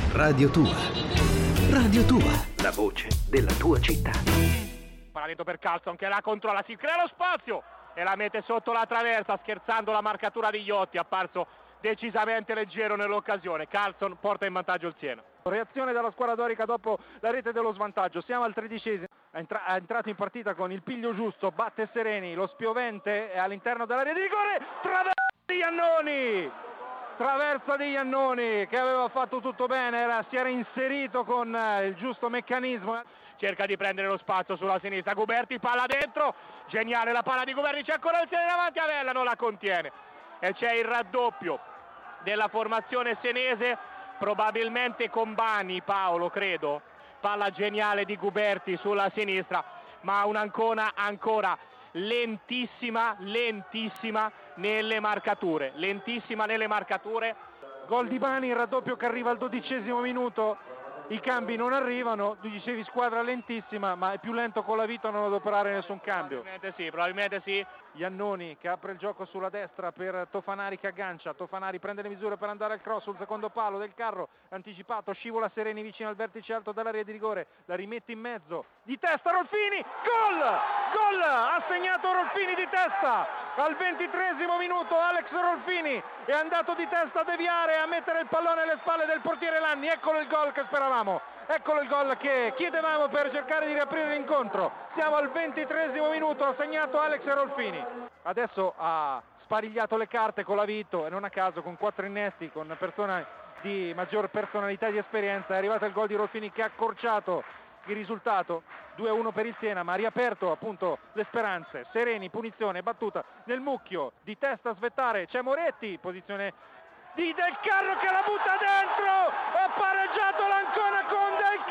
Radio Tua. Radio Tua, la voce della tua città. Paradito per Carlson che la controlla, si crea lo spazio e la mette sotto la traversa, scherzando la marcatura di Iotti, apparso decisamente leggero nell'occasione. Carlson porta in vantaggio il Siena. Reazione dalla squadra dorica dopo la rete dello svantaggio. Siamo al 13esimo. È entrato in partita con il piglio giusto, batte Sereni, lo spiovente è all'interno dell'area di rigore, traversa di Iannoni che aveva fatto tutto bene, si era inserito con il giusto meccanismo. Cerca di prendere lo spazio sulla sinistra, Guberti, palla dentro, geniale la palla di Guberti, c'è ancora il Siena davanti, Avella non la contiene e c'è il raddoppio della formazione senese, probabilmente con Bani, Paolo credo. Palla geniale di Guberti sulla sinistra, ma un'Ancona ancora lentissima nelle marcature, Gol di Bani, il raddoppio che arriva al 12esimo minuto, i cambi non arrivano, tu dicevi squadra lentissima, ma è più lento con la vita a non adoperare nessun cambio. Probabilmente sì. Iannoni che apre il gioco sulla destra per Tofanari che aggancia, Tofanari prende le misure per andare al cross sul secondo palo, Del Carro anticipato, scivola Sereni vicino al vertice alto dell'area di rigore, la rimette in mezzo, di testa Rolfini, gol! Ha segnato Rolfini di testa al 23esimo minuto, Alex Rolfini è andato di testa a deviare, a mettere il pallone alle spalle del portiere Lanni, eccolo il gol che speravamo. Eccolo il gol che chiedevamo per cercare di riaprire l'incontro. Siamo al 23esimo minuto, ha segnato Alex Rolfini. Adesso ha sparigliato le carte con la Vito e non a caso con 4 innesti, con persone di maggior personalità e di esperienza. È arrivato il gol di Rolfini che ha accorciato il risultato. 2-1 per il Siena, ma ha riaperto appunto le speranze. Sereni, punizione, battuta nel mucchio, di testa a svettare, c'è Moretti, posizione di Del Carro che la butta dentro, ha pareggiato l'Ancona con Del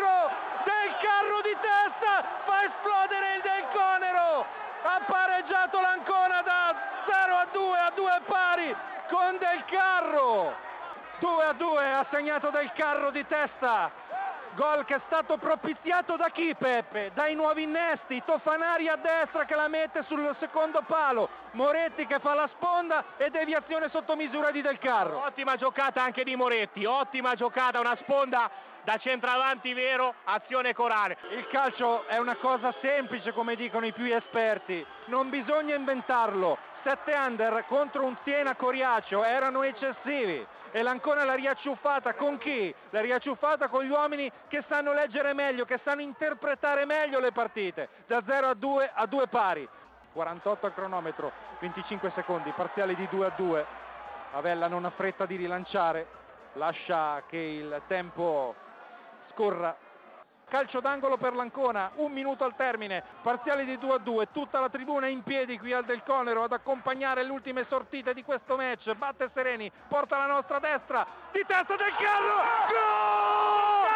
Carro di testa, fa esplodere il Del Conero, ha pareggiato l'Ancona da 0-2 a 2 pari con Del Carro, 2-2 ha segnato Del Carro di testa. Gol che è stato propiziato da chi, Peppe? Dai nuovi innesti, Tofanari a destra che la mette sul secondo palo, Moretti che fa la sponda e deviazione sotto misura di Del Carro. Ottima giocata anche di Moretti, ottima giocata, una sponda da centravanti vero, azione corale. Il calcio è una cosa semplice come dicono i più esperti, non bisogna inventarlo. 7 under contro un Siena coriaceo erano eccessivi. E l'Ancona l'ha riacciuffata con chi? L'ha riacciuffata con gli uomini che sanno leggere meglio, che sanno interpretare meglio le partite. Da 0-2 a 2 pari. 48 al cronometro, 25 secondi, parziale di 2-2. Avella non ha fretta di rilanciare, lascia che il tempo scorra. Calcio d'angolo per l'Ancona, 1 minuto al termine, parziale di 2-2, tutta la tribuna in piedi qui al Del Conero ad accompagnare le ultime sortite di questo match. Batte Sereni, porta la nostra destra, di testa Del Carro, gol!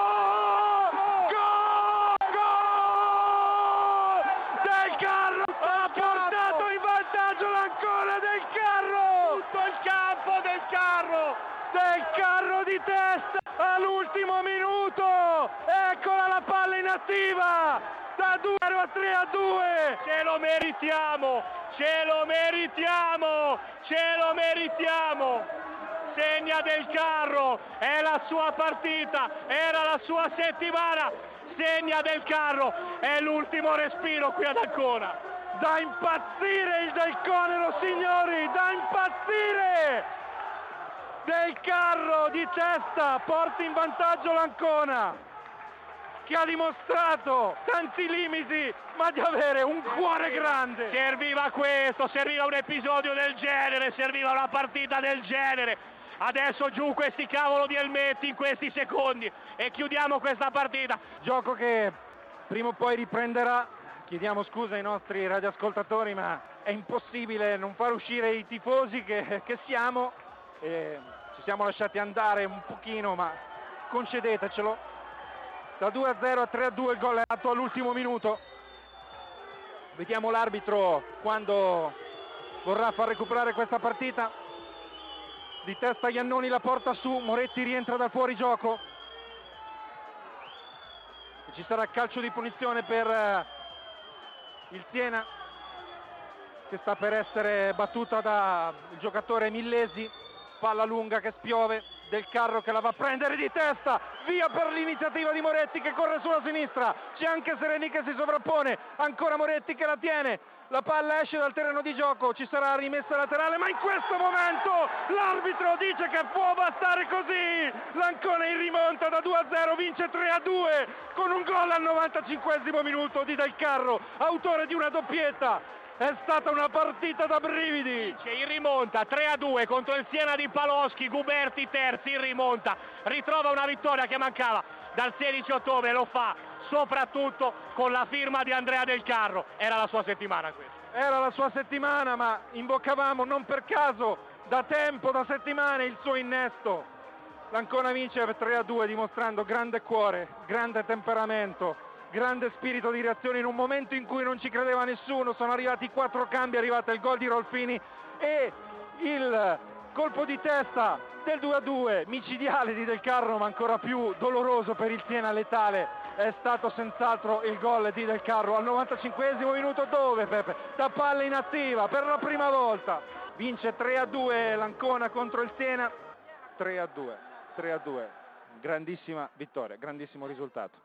Del Carro ha portato in vantaggio l'Ancona, Del Carro! Tutto il campo Del Carro! Del Carro di testa all'ultimo minuto, eccola la palla inattiva, da 2 a 3-2, ce lo meritiamo, segna Del Carro, è la sua partita, era la sua settimana, segna Del Carro, è l'ultimo respiro qui ad Ancona. Da impazzire il Del Conero, signori, da impazzire! Del Carro di testa porta in vantaggio l'Ancona, che ha dimostrato tanti limiti, ma di avere un cuore grande. Serviva questo, serviva un episodio del genere, serviva una partita del genere. Adesso giù questi cavolo di elmetti in questi secondi e chiudiamo questa partita. Gioco che prima o poi riprenderà. Chiediamo scusa ai nostri radioascoltatori, ma è impossibile non far uscire i tifosi che siamo. Ci siamo lasciati andare un pochino, ma concedetecelo. Da 2-0 a 3-2 il gol è dato all'ultimo minuto. Vediamo l'arbitro quando vorrà far recuperare questa partita. Di testa Iannoni la porta su, Moretti rientra dal fuorigioco. Ci sarà calcio di punizione per il Siena, che sta per essere battuta dal giocatore Millesi. Palla lunga che spiove Del Carro che la va a prendere di testa, via per l'iniziativa di Moretti che corre sulla sinistra, c'è anche Sereni che si sovrappone, ancora Moretti che la tiene, la palla esce dal terreno di gioco, ci sarà rimessa laterale, ma in questo momento l'arbitro dice che può bastare così. L'Ancona in rimonta da 2-0, vince 3-2 con un gol al 95esimo minuto di Del Carro, autore di una doppietta. È stata una partita da brividi. In rimonta 3-2 contro il Siena di Paloschi, Guberti terzi in rimonta, ritrova una vittoria che mancava dal 16 ottobre, lo fa soprattutto con la firma di Andrea Del Carro. Era la sua settimana questa. Era la sua settimana, ma imboccavamo non per caso da tempo, da settimane il suo innesto. L'Ancona vince 3-2 dimostrando grande cuore, grande temperamento, grande spirito di reazione in un momento in cui non ci credeva nessuno. Sono arrivati 4 cambi, è arrivato il gol di Rolfini e il colpo di testa del 2-2 micidiale di Del Carro, ma ancora più doloroso per il Siena, letale. È stato senz'altro il gol di Del Carro al 95esimo minuto, dove Peppe da palla inattiva per la prima volta. Vince 3-2 l'Ancona contro il Siena. 3-2, grandissima vittoria, grandissimo risultato.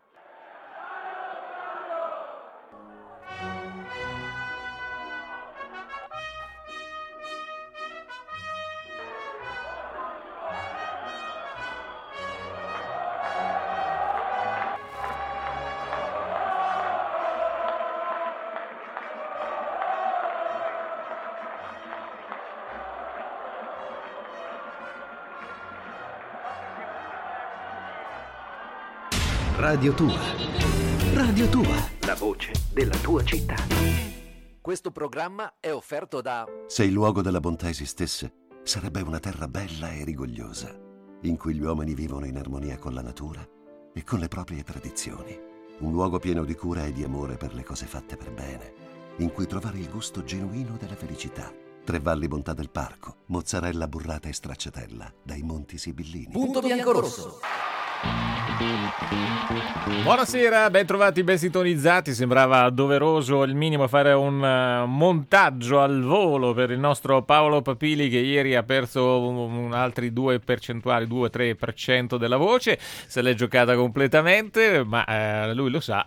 Radio Tua. Radio Tua, la voce della tua città. Questo programma è offerto da... Se il luogo della bontà esistesse, sarebbe una terra bella e rigogliosa, in cui gli uomini vivono in armonia con la natura e con le proprie tradizioni. Un luogo pieno di cura e di amore per le cose fatte per bene, in cui trovare il gusto genuino della felicità. Tre Valli Bontà del Parco, mozzarella burrata e stracciatella, dai Monti Sibillini. Punto Biancorosso. Buonasera, ben trovati, ben sintonizzati. Sembrava doveroso il minimo fare un montaggio al volo per il nostro Paolo Papili, che ieri ha perso altri 2-3% della voce, se l'è giocata completamente, ma lui lo sa,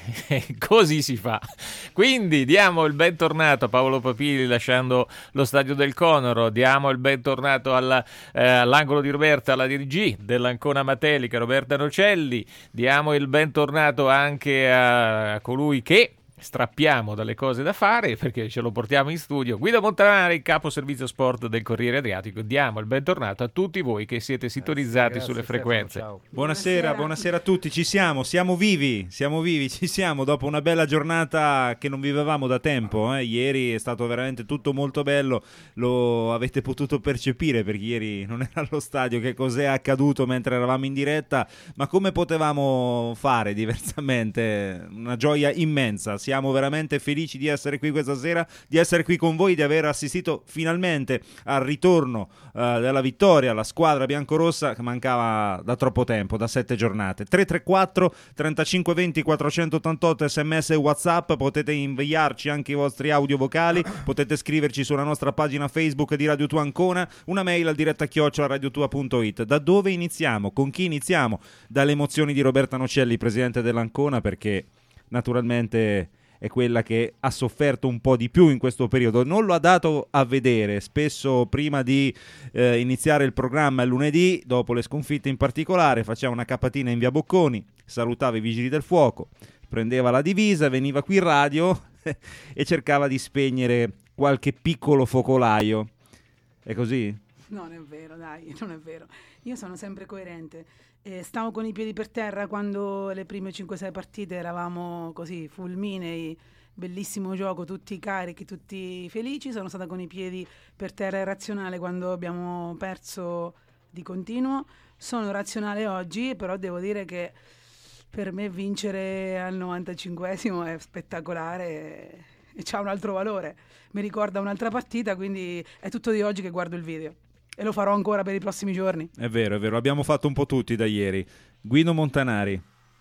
così si fa. Quindi diamo il bentornato a Paolo Papili lasciando lo stadio del Conoro, diamo il bentornato all'angolo di Roberta, alla DG dell'Ancona Matelica, Roberta Nocelli. Diamo il bentornato anche a colui che strappiamo dalle cose da fare, perché ce lo portiamo in studio, Guido Montanari, capo servizio sport del Corriere Adriatico. Diamo il bentornato a tutti voi che siete sintonizzati sulle frequenze. Stefano, buonasera a tutti. Siamo vivi, ci siamo dopo una bella giornata che non vivevamo da tempo. Ieri è stato veramente tutto molto bello, lo avete potuto percepire perché ieri non era allo stadio che cos'è accaduto mentre eravamo in diretta, ma come potevamo fare diversamente? Una gioia immensa. Siamo veramente felici di essere qui questa sera, di essere qui con voi, di aver assistito finalmente al ritorno della vittoria alla squadra biancorossa che mancava da troppo tempo, da 7 giornate. 334 35 20 488 sms e WhatsApp, potete inviarci anche i vostri audio vocali, potete scriverci sulla nostra pagina Facebook di Radio Tua Ancona, una mail al diretta@radiotua.it. Da dove iniziamo? Con chi iniziamo? Dalle emozioni di Roberta Nocelli, presidente dell'Ancona, perché naturalmente è quella che ha sofferto un po' di più in questo periodo, non lo ha dato a vedere spesso prima di iniziare il programma il lunedì, dopo le sconfitte in particolare, faceva una capatina in via Bocconi, salutava i vigili del fuoco, prendeva la divisa, veniva qui in radio e cercava di spegnere qualche piccolo focolaio. È così? No, non è vero, dai, non è vero. Io sono sempre coerente. Stavo con i piedi per terra quando le prime 5-6 partite eravamo così fulminei, bellissimo gioco, tutti carichi, tutti felici. Sono stata con i piedi per terra e razionale quando abbiamo perso di continuo. Sono razionale oggi, però devo dire che per me vincere al 95esimo è spettacolare e c'ha un altro valore. Mi ricorda un'altra partita, quindi è tutto di oggi che guardo il video. E lo farò ancora per i prossimi giorni. È vero, abbiamo fatto un po' tutti da ieri. Guido Montanari.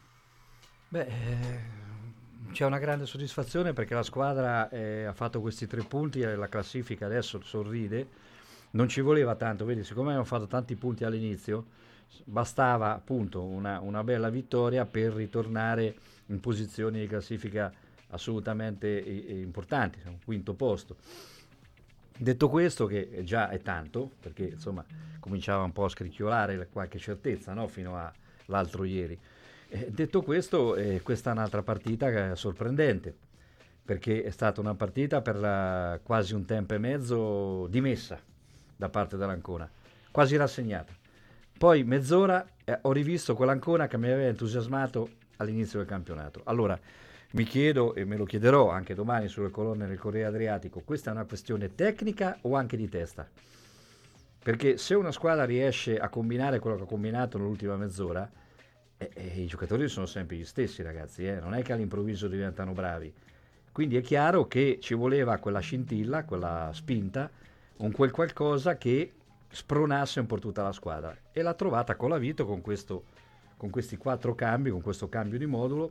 C'è una grande soddisfazione perché la squadra ha fatto questi 3 punti e la classifica adesso sorride. non ci voleva tanto, vedi, siccome abbiamo fatto tanti punti all'inizio, bastava appunto una bella vittoria per ritornare in posizioni di classifica assolutamente importanti, un quinto posto. Detto questo, che già è tanto, perché insomma cominciava un po' a scricchiolare qualche certezza, no? Fino all'altro ieri. Detto questo, questa è un'altra partita sorprendente, perché è stata una partita per quasi un tempo e mezzo dimessa da parte dell'Ancona, quasi rassegnata. Poi mezz'ora ho rivisto quell'Ancona che mi aveva entusiasmato all'inizio del campionato. Allora mi chiedo, e me lo chiederò anche domani sulle colonne del Corriere Adriatico, questa è una questione tecnica o anche di testa? Perché se una squadra riesce a combinare quello che ha combinato nell'ultima mezz'ora, i giocatori sono sempre gli stessi, ragazzi, non è che all'improvviso diventano bravi. Quindi è chiaro che ci voleva quella scintilla, quella spinta, quel qualcosa che spronasse un po' tutta la squadra, e l'ha trovata Colavito con questi 4 cambi, con questo cambio di modulo,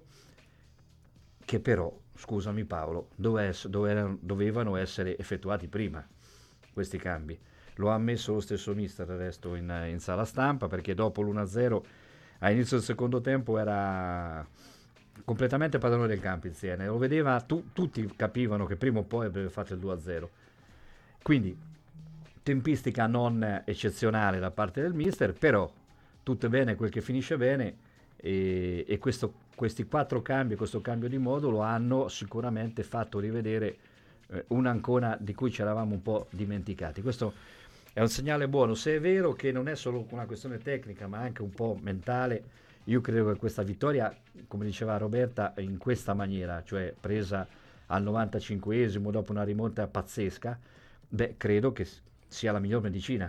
che però, scusami Paolo, dovevano essere effettuati prima questi cambi. Lo ha ammesso lo stesso mister, del resto, in sala stampa, perché dopo l'1-0 a inizio del secondo tempo era completamente padrone del campo in Siena, lo vedeva, tutti capivano che prima o poi avrebbe fatto il 2-0. Quindi tempistica non eccezionale da parte del mister, però tutto è bene quel che finisce bene, e questi 4 cambi, questo cambio di modulo hanno sicuramente fatto rivedere un'Ancona di cui ci eravamo un po' dimenticati. Questo è un segnale buono, se è vero che non è solo una questione tecnica ma anche un po' mentale. Io credo che questa vittoria, come diceva Roberta, in questa maniera, cioè presa al 95esimo dopo una rimonta pazzesca, credo che sia la miglior medicina.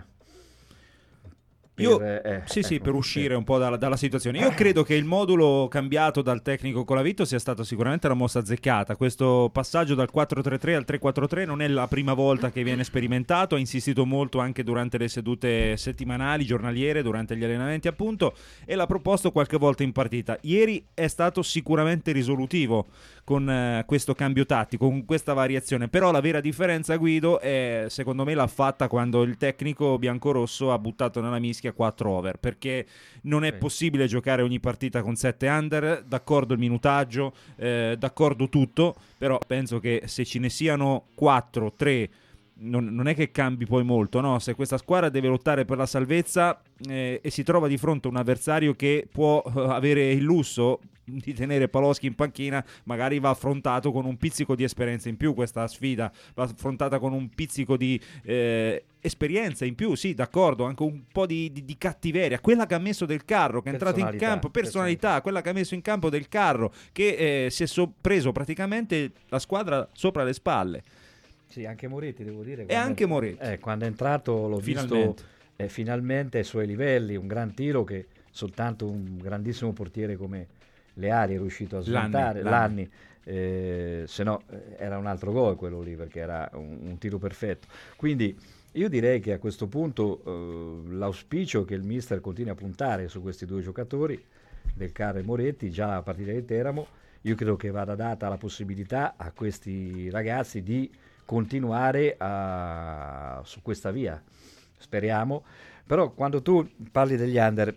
Per uscire un po' dalla situazione. Io credo che il modulo cambiato dal tecnico Colavito sia stata sicuramente la mossa azzeccata. Questo passaggio dal 4-3-3 al 3-4-3 non è la prima volta che viene sperimentato, ha insistito molto anche durante le sedute settimanali, giornaliere, durante gli allenamenti appunto, e l'ha proposto qualche volta in partita. Ieri è stato sicuramente risolutivo con questo cambio tattico, con questa variazione, però la vera differenza, Guido, è, secondo me, l'ha fatta quando il tecnico biancorosso ha buttato nella mischia 4 over, perché non è possibile giocare ogni partita con 7 under. D'accordo il minutaggio, d'accordo tutto, però penso che se ce ne siano 4, 3 non è che cambi poi molto, no? Se questa squadra deve lottare per la salvezza e si trova di fronte a un avversario che può avere il lusso di tenere Paloschi in panchina, magari va affrontato con un pizzico di esperienza in più. Questa sfida va affrontata con un pizzico di esperienza in più, sì, d'accordo, anche un po' di cattiveria, quella che ha messo Del Carro, che è entrato in campo, personalità, quella che ha messo in campo Del Carro, che si è preso praticamente la squadra sopra le spalle. Sì, anche Moretti, devo dire. E anche Moretti. Quando è entrato l'ho visto finalmente ai suoi livelli, un gran tiro che soltanto un grandissimo portiere come Leali è riuscito a smontare. Lanni. Se no era un altro gol quello lì, perché era un tiro perfetto. Quindi io direi che a questo punto l'auspicio è che il mister continui a puntare su questi 2 giocatori, Del Carro e Moretti, già a partire di Teramo. Io credo che vada data la possibilità a questi ragazzi di continuare su questa via, speriamo. Però quando tu parli degli under,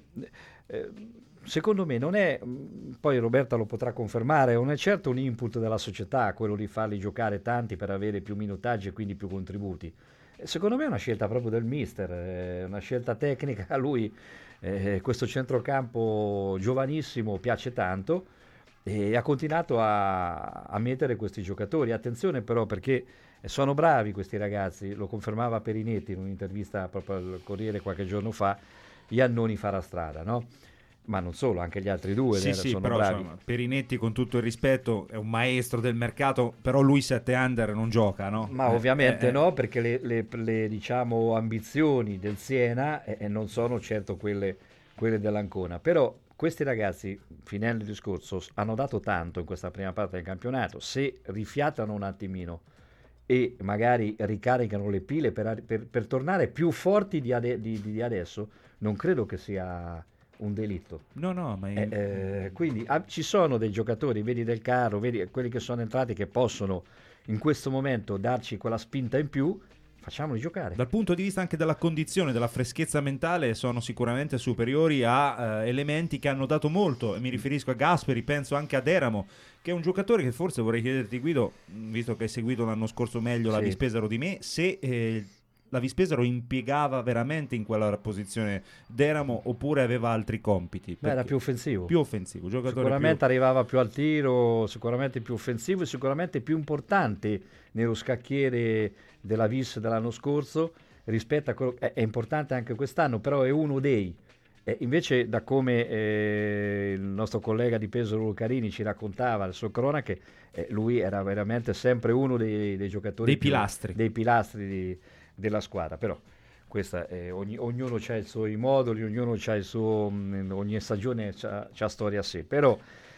secondo me non è, poi Roberta lo potrà confermare, non è certo un input della società quello di farli giocare tanti per avere più minutaggi e quindi più contributi. Secondo me è una scelta proprio del mister, una scelta tecnica. A lui questo centrocampo giovanissimo piace tanto e ha continuato a mettere questi giocatori. Attenzione però, perché sono bravi questi ragazzi, lo confermava Perinetti in un'intervista proprio al Corriere qualche giorno fa. Iannoni farà strada, no? Ma non solo, anche gli altri 2 sono però, bravi. Insomma, Perinetti, con tutto il rispetto, è un maestro del mercato, però lui 7 under non gioca, no? Ma ovviamente no, perché le diciamo ambizioni del Siena non sono certo quelle dell'Ancona. Però questi ragazzi, finendo il discorso, hanno dato tanto in questa prima parte del campionato. Se rifiatano un attimino e magari ricaricano le pile per tornare più forti di adesso, non credo che sia un delitto. Quindi ci sono dei giocatori, vedi Del Carro, vedi quelli che sono entrati, che possono in questo momento darci quella spinta in più, facciamoli giocare. Dal punto di vista anche della condizione, della freschezza mentale, sono sicuramente superiori a elementi che hanno dato molto, e mi riferisco a Gasperi, penso anche a Deramo, che è un giocatore che forse vorrei chiederti, Guido, visto che hai seguito l'anno scorso meglio la Vispesaro di me, se la Vispesaro impiegava veramente in quella posizione Deramo oppure aveva altri compiti. Era più offensivo. Giocatore sicuramente arrivava più al tiro, sicuramente più offensivo e sicuramente più importante nello scacchiere della Vis dell'anno scorso rispetto a quello è importante anche quest'anno, però è uno dei. Invece, da come il nostro collega di Pesaro Lucarini ci raccontava le sue cronache, lui era veramente sempre uno dei giocatori dei pilastri della squadra. Però questa ognuno ha i suoi moduli, ognuno ha il suo, ogni stagione c'ha storia a sé. Però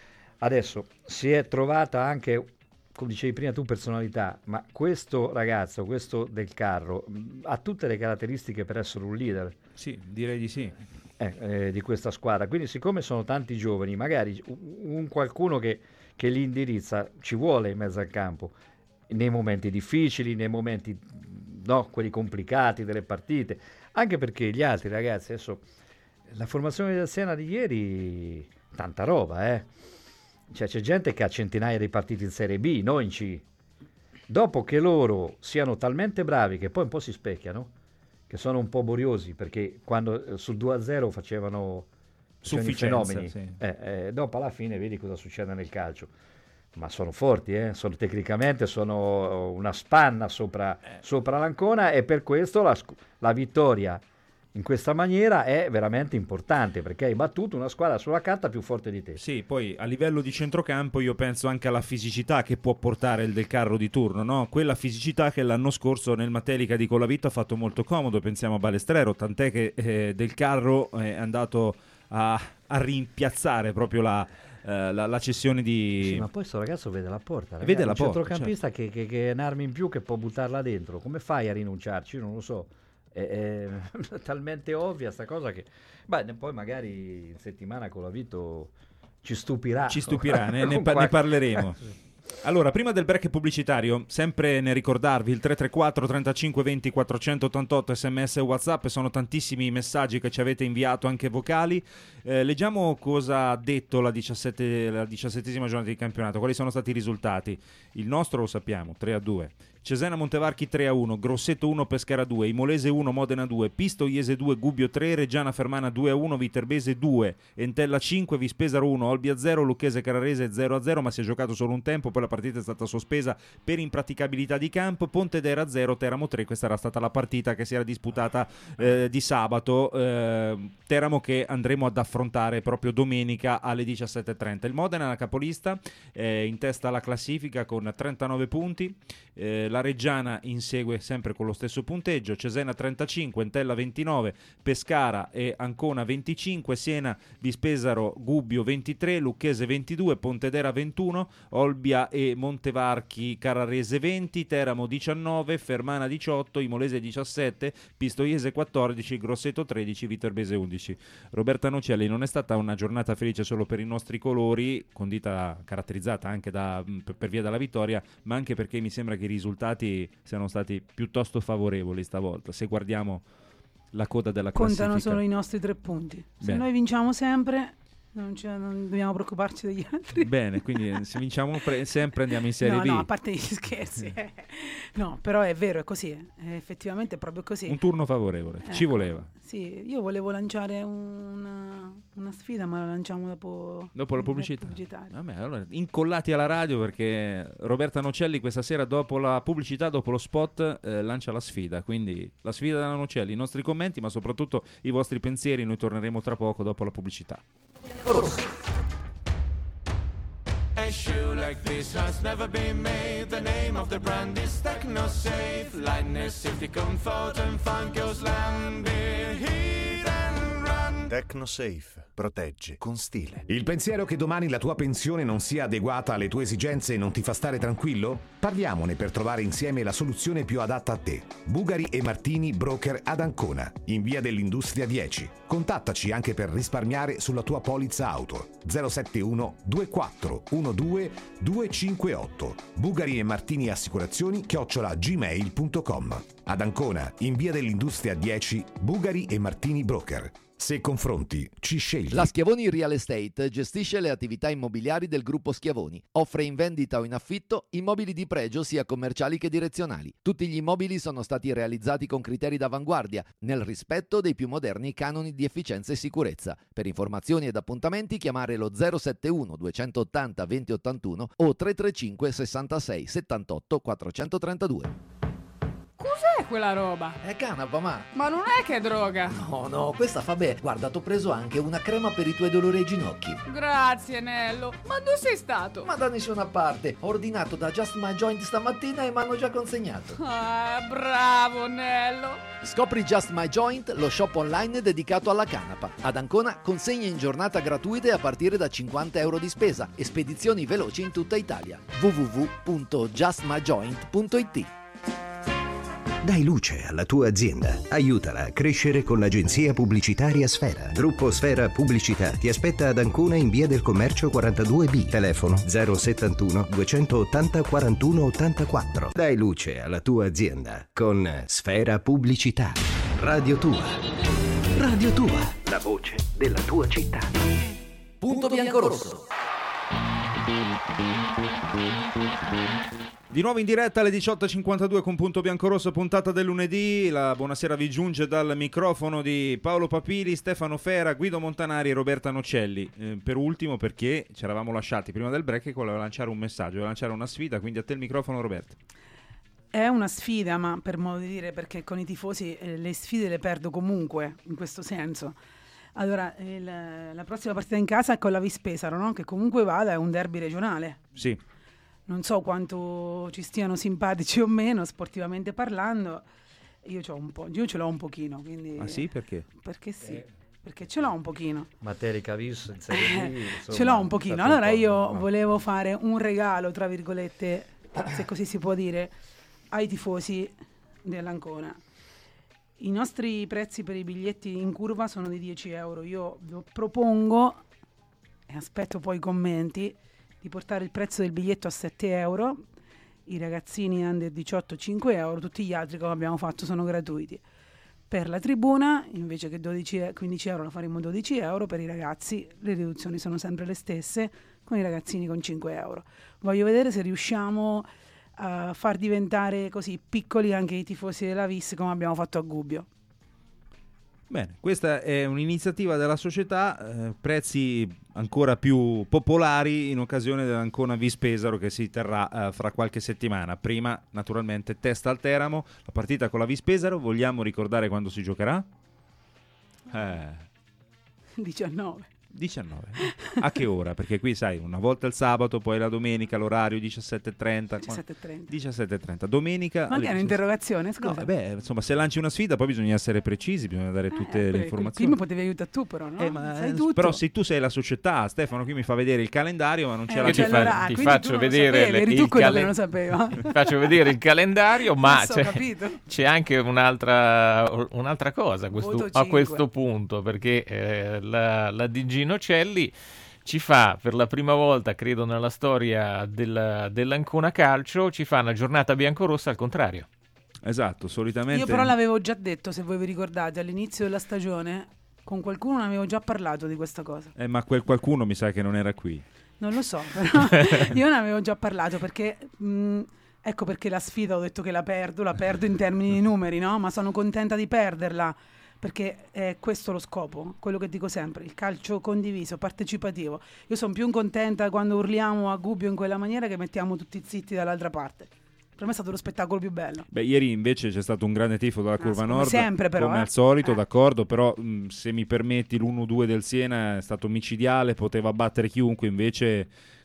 adesso si è trovata anche, come dicevi prima tu, personalità, ma questo ragazzo, questo Del Carro, ha tutte le caratteristiche per essere un leader. Sì, direi di sì. Di questa squadra. Quindi, siccome sono tanti giovani, magari un qualcuno che li indirizza ci vuole in mezzo al campo nei momenti difficili, nei momenti quelli complicati delle partite, anche perché gli altri ragazzi, adesso la formazione del Siena di ieri, tanta roba, cioè c'è gente che ha centinaia di partite in Serie B, non in C. Dopo che loro siano talmente bravi che poi un po' si specchiano, che sono un po' boriosi, perché quando sul 2-0 facevano i fenomeni, dopo alla fine vedi cosa succede nel calcio. Ma sono forti, sono tecnicamente, sono una spanna sopra l'Ancona, e per questo la vittoria in questa maniera è veramente importante, perché hai battuto una squadra sulla carta più forte di te. Sì, poi a livello di centrocampo io penso anche alla fisicità che può portare il Del Carro di turno, no? Quella fisicità che l'anno scorso nel Matelica di Colavito ha fatto molto comodo, pensiamo a Balestrero, tant'è che Del Carro è andato a rimpiazzare proprio la cessione di... Sì, ma poi sto ragazzo vede la porta, ragazzi. Vede la porta, centrocampista, certo. che è un'arma in più che può buttarla dentro. Come fai a rinunciarci? Io non lo so. È talmente ovvia sta cosa che poi magari in settimana con la Vito ci stupirà, ne parleremo. Allora, prima del break pubblicitario, sempre nel ricordarvi il 334 35 20 488 sms e WhatsApp, sono tantissimi i messaggi che ci avete inviato, anche vocali. Leggiamo cosa ha detto la 17esima giornata di campionato, quali sono stati i risultati. Il nostro lo sappiamo, 3-2. Cesena Montevarchi 3-1, Grosseto 1, Pescara 2, Imolese 1, Modena 2, Pistoiese 2, Gubbio 3, Reggiana Fermana 2-1, Viterbese 2, Entella 5, Vispesaro 1, Olbia 0, Lucchese Carrarese 0-0, ma si è giocato solo un tempo, poi la partita è stata sospesa per impraticabilità di campo. Pontedera 0, Teramo 3, questa era stata la partita che si era disputata di sabato, Teramo che andremo ad affrontare proprio domenica alle 17:30. Il Modena, la capolista, in testa alla classifica con 39 punti, la Reggiana insegue sempre con lo stesso punteggio, Cesena 35, Entella 29, Pescara e Ancona 25, Siena, Vispesaro, Gubbio 23, Lucchese 22, Pontedera 21, Olbia e Montevarchi Carrarese 20, Teramo 19, Fermana 18, Imolese 17, Pistoiese 14, Grosseto 13, Viterbese 11. Roberta Nocelli, non è stata una giornata felice solo per i nostri colori, condita caratterizzata anche per via della vittoria, ma anche perché mi sembra che i risultati siano stati piuttosto favorevoli stavolta. Se guardiamo la coda della classifica, contano solo i nostri 3 punti. Se noi vinciamo sempre, non dobbiamo preoccuparci degli altri. Bene, quindi se vinciamo sempre andiamo in Serie B. No, a parte gli scherzi. No, però è vero, è così. Effettivamente è proprio così. Un turno favorevole, ci voleva. Sì, io volevo lanciare una sfida, ma la lanciamo dopo la pubblicità. Vabbè, allora, incollati alla radio, perché Roberta Nocelli questa sera, dopo la pubblicità, dopo lo spot, lancia la sfida. Quindi la sfida della Nocelli, i nostri commenti, ma soprattutto i vostri pensieri. Noi torneremo tra poco dopo la pubblicità. A shoe like this has never been made. The name of the brand is TechnoSafe. Lightness, safety, comfort and fun goes land. Heat and run. TechnoSafe. Protegge con stile. Il pensiero che domani la tua pensione non sia adeguata alle tue esigenze non ti fa stare tranquillo? Parliamone per trovare insieme la soluzione più adatta a te. Bugari e Martini Broker ad Ancona, in via dell'Industria 10. Contattaci anche per risparmiare sulla tua polizza auto. 071 24 12 258. Bugari e Martini Assicurazioni @gmail.com. Ad Ancona, in via dell'Industria 10, Bugari e Martini Broker. Se confronti, ci scegli. La Schiavoni Real Estate gestisce le attività immobiliari del gruppo Schiavoni. Offre in vendita o in affitto immobili di pregio sia commerciali che direzionali. Tutti gli immobili sono stati realizzati con criteri d'avanguardia, nel rispetto dei più moderni canoni di efficienza e sicurezza. Per informazioni ed appuntamenti chiamare lo 071 280 2081 o 335 66 78 432. Cos'è quella roba? È canapa, ma non è che è droga. No, questa fa bene. Guarda, t'ho preso anche una crema per i tuoi dolori ai ginocchi. Grazie, Nello. Ma dove sei stato? Ma da nessuna parte. Ho ordinato da Just My Joint stamattina e mi hanno già consegnato. Ah, bravo, Nello. Scopri Just My Joint, lo shop online dedicato alla canapa. Ad Ancona consegne in giornata gratuite a partire da €50 di spesa e spedizioni veloci in tutta Italia. www.justmyjoint.it. Dai luce alla tua azienda. Aiutala a crescere con l'agenzia pubblicitaria Sfera. Gruppo Sfera Pubblicità ti aspetta ad Ancona in via del Commercio 42B. Telefono 071 280 41 84. Dai luce alla tua azienda con Sfera Pubblicità. Radio Tua. Radio Tua. La voce della tua città. Punto bianco-rosso. Di nuovo in diretta alle 18.52 con Punto Biancorosso, puntata del lunedì. La buonasera vi giunge dal microfono di Paolo Papili, Stefano Fera, Guido Montanari e Roberta Nocelli. Per ultimo, perché ci eravamo lasciati prima del break e voleva lanciare un messaggio, voleva lanciare una sfida, quindi a te il microfono, Roberta. È una sfida, ma per modo di dire, perché con i tifosi le sfide le perdo comunque, in questo senso. Allora, la prossima partita in casa è con la Vis Pesaro, no? Che comunque vada, è un derby regionale. Sì. Non so quanto ci stiano simpatici o meno, sportivamente parlando. Io ce l'ho un pochino. Quindi, ah sì? Perché? Perché sì, perché ce l'ho un pochino. Materica Vis in Serie B, insomma, ce l'ho un pochino. Allora io volevo fare un regalo, tra virgolette, se così si può dire, ai tifosi dell'Ancona. I nostri prezzi per i biglietti in curva sono di €10. Io vi propongo, e aspetto poi i commenti, di portare il prezzo del biglietto a €7, i ragazzini under 18 €5, tutti gli altri come abbiamo fatto sono gratuiti. Per la tribuna invece che 15 euro la faremo €12, per i ragazzi le riduzioni sono sempre le stesse, con i ragazzini con €5. Voglio vedere se riusciamo a far diventare così piccoli anche i tifosi della Vis come abbiamo fatto a Gubbio. Bene, questa è un'iniziativa della società, prezzi ancora più popolari in occasione dell'Ancona Vis Pesaro che si terrà fra qualche settimana. Prima, naturalmente, testa al Teramo, la partita con la Vis Pesaro. Vogliamo ricordare quando si giocherà? 19. A che ora? Perché qui sai, una volta il sabato, poi la domenica, l'orario 17:30. 17:30. Domenica. Ma che è un'interrogazione, scusa? No, insomma, se lanci una sfida poi bisogna essere precisi, bisogna dare tutte le informazioni. Qui mi potevi aiutare tu però, no? Sai tutto. Però se tu sei la società, Stefano qui mi fa vedere il calendario, ma non c'è la ti faccio vedere il calendario. Faccio vedere il calendario, ma c'è anche un'altra cosa a questo punto, perché la DG Nocelli ci fa per la prima volta, credo nella storia dell'Ancona Calcio, ci fa una giornata biancorossa al contrario. Esatto, solitamente. Io però l'avevo già detto, se voi vi ricordate, all'inizio della stagione con qualcuno ne avevo già parlato di questa cosa. Ma quel qualcuno mi sa che non era qui. Non lo so, però io ne avevo già parlato perché ecco perché la sfida ho detto che la perdo in termini di numeri, no? Ma sono contenta di perderla. Perché è questo lo scopo, quello che dico sempre, il calcio condiviso, partecipativo. Io sono più contenta quando urliamo a Gubbio in quella maniera che mettiamo tutti zitti dall'altra parte. Per me è stato lo spettacolo più bello. Beh, ieri invece c'è stato un grande tifo dalla Curva Nord, sempre, però, come al solito, d'accordo, però se mi permetti l'1-2 del Siena è stato micidiale, poteva battere chiunque, invece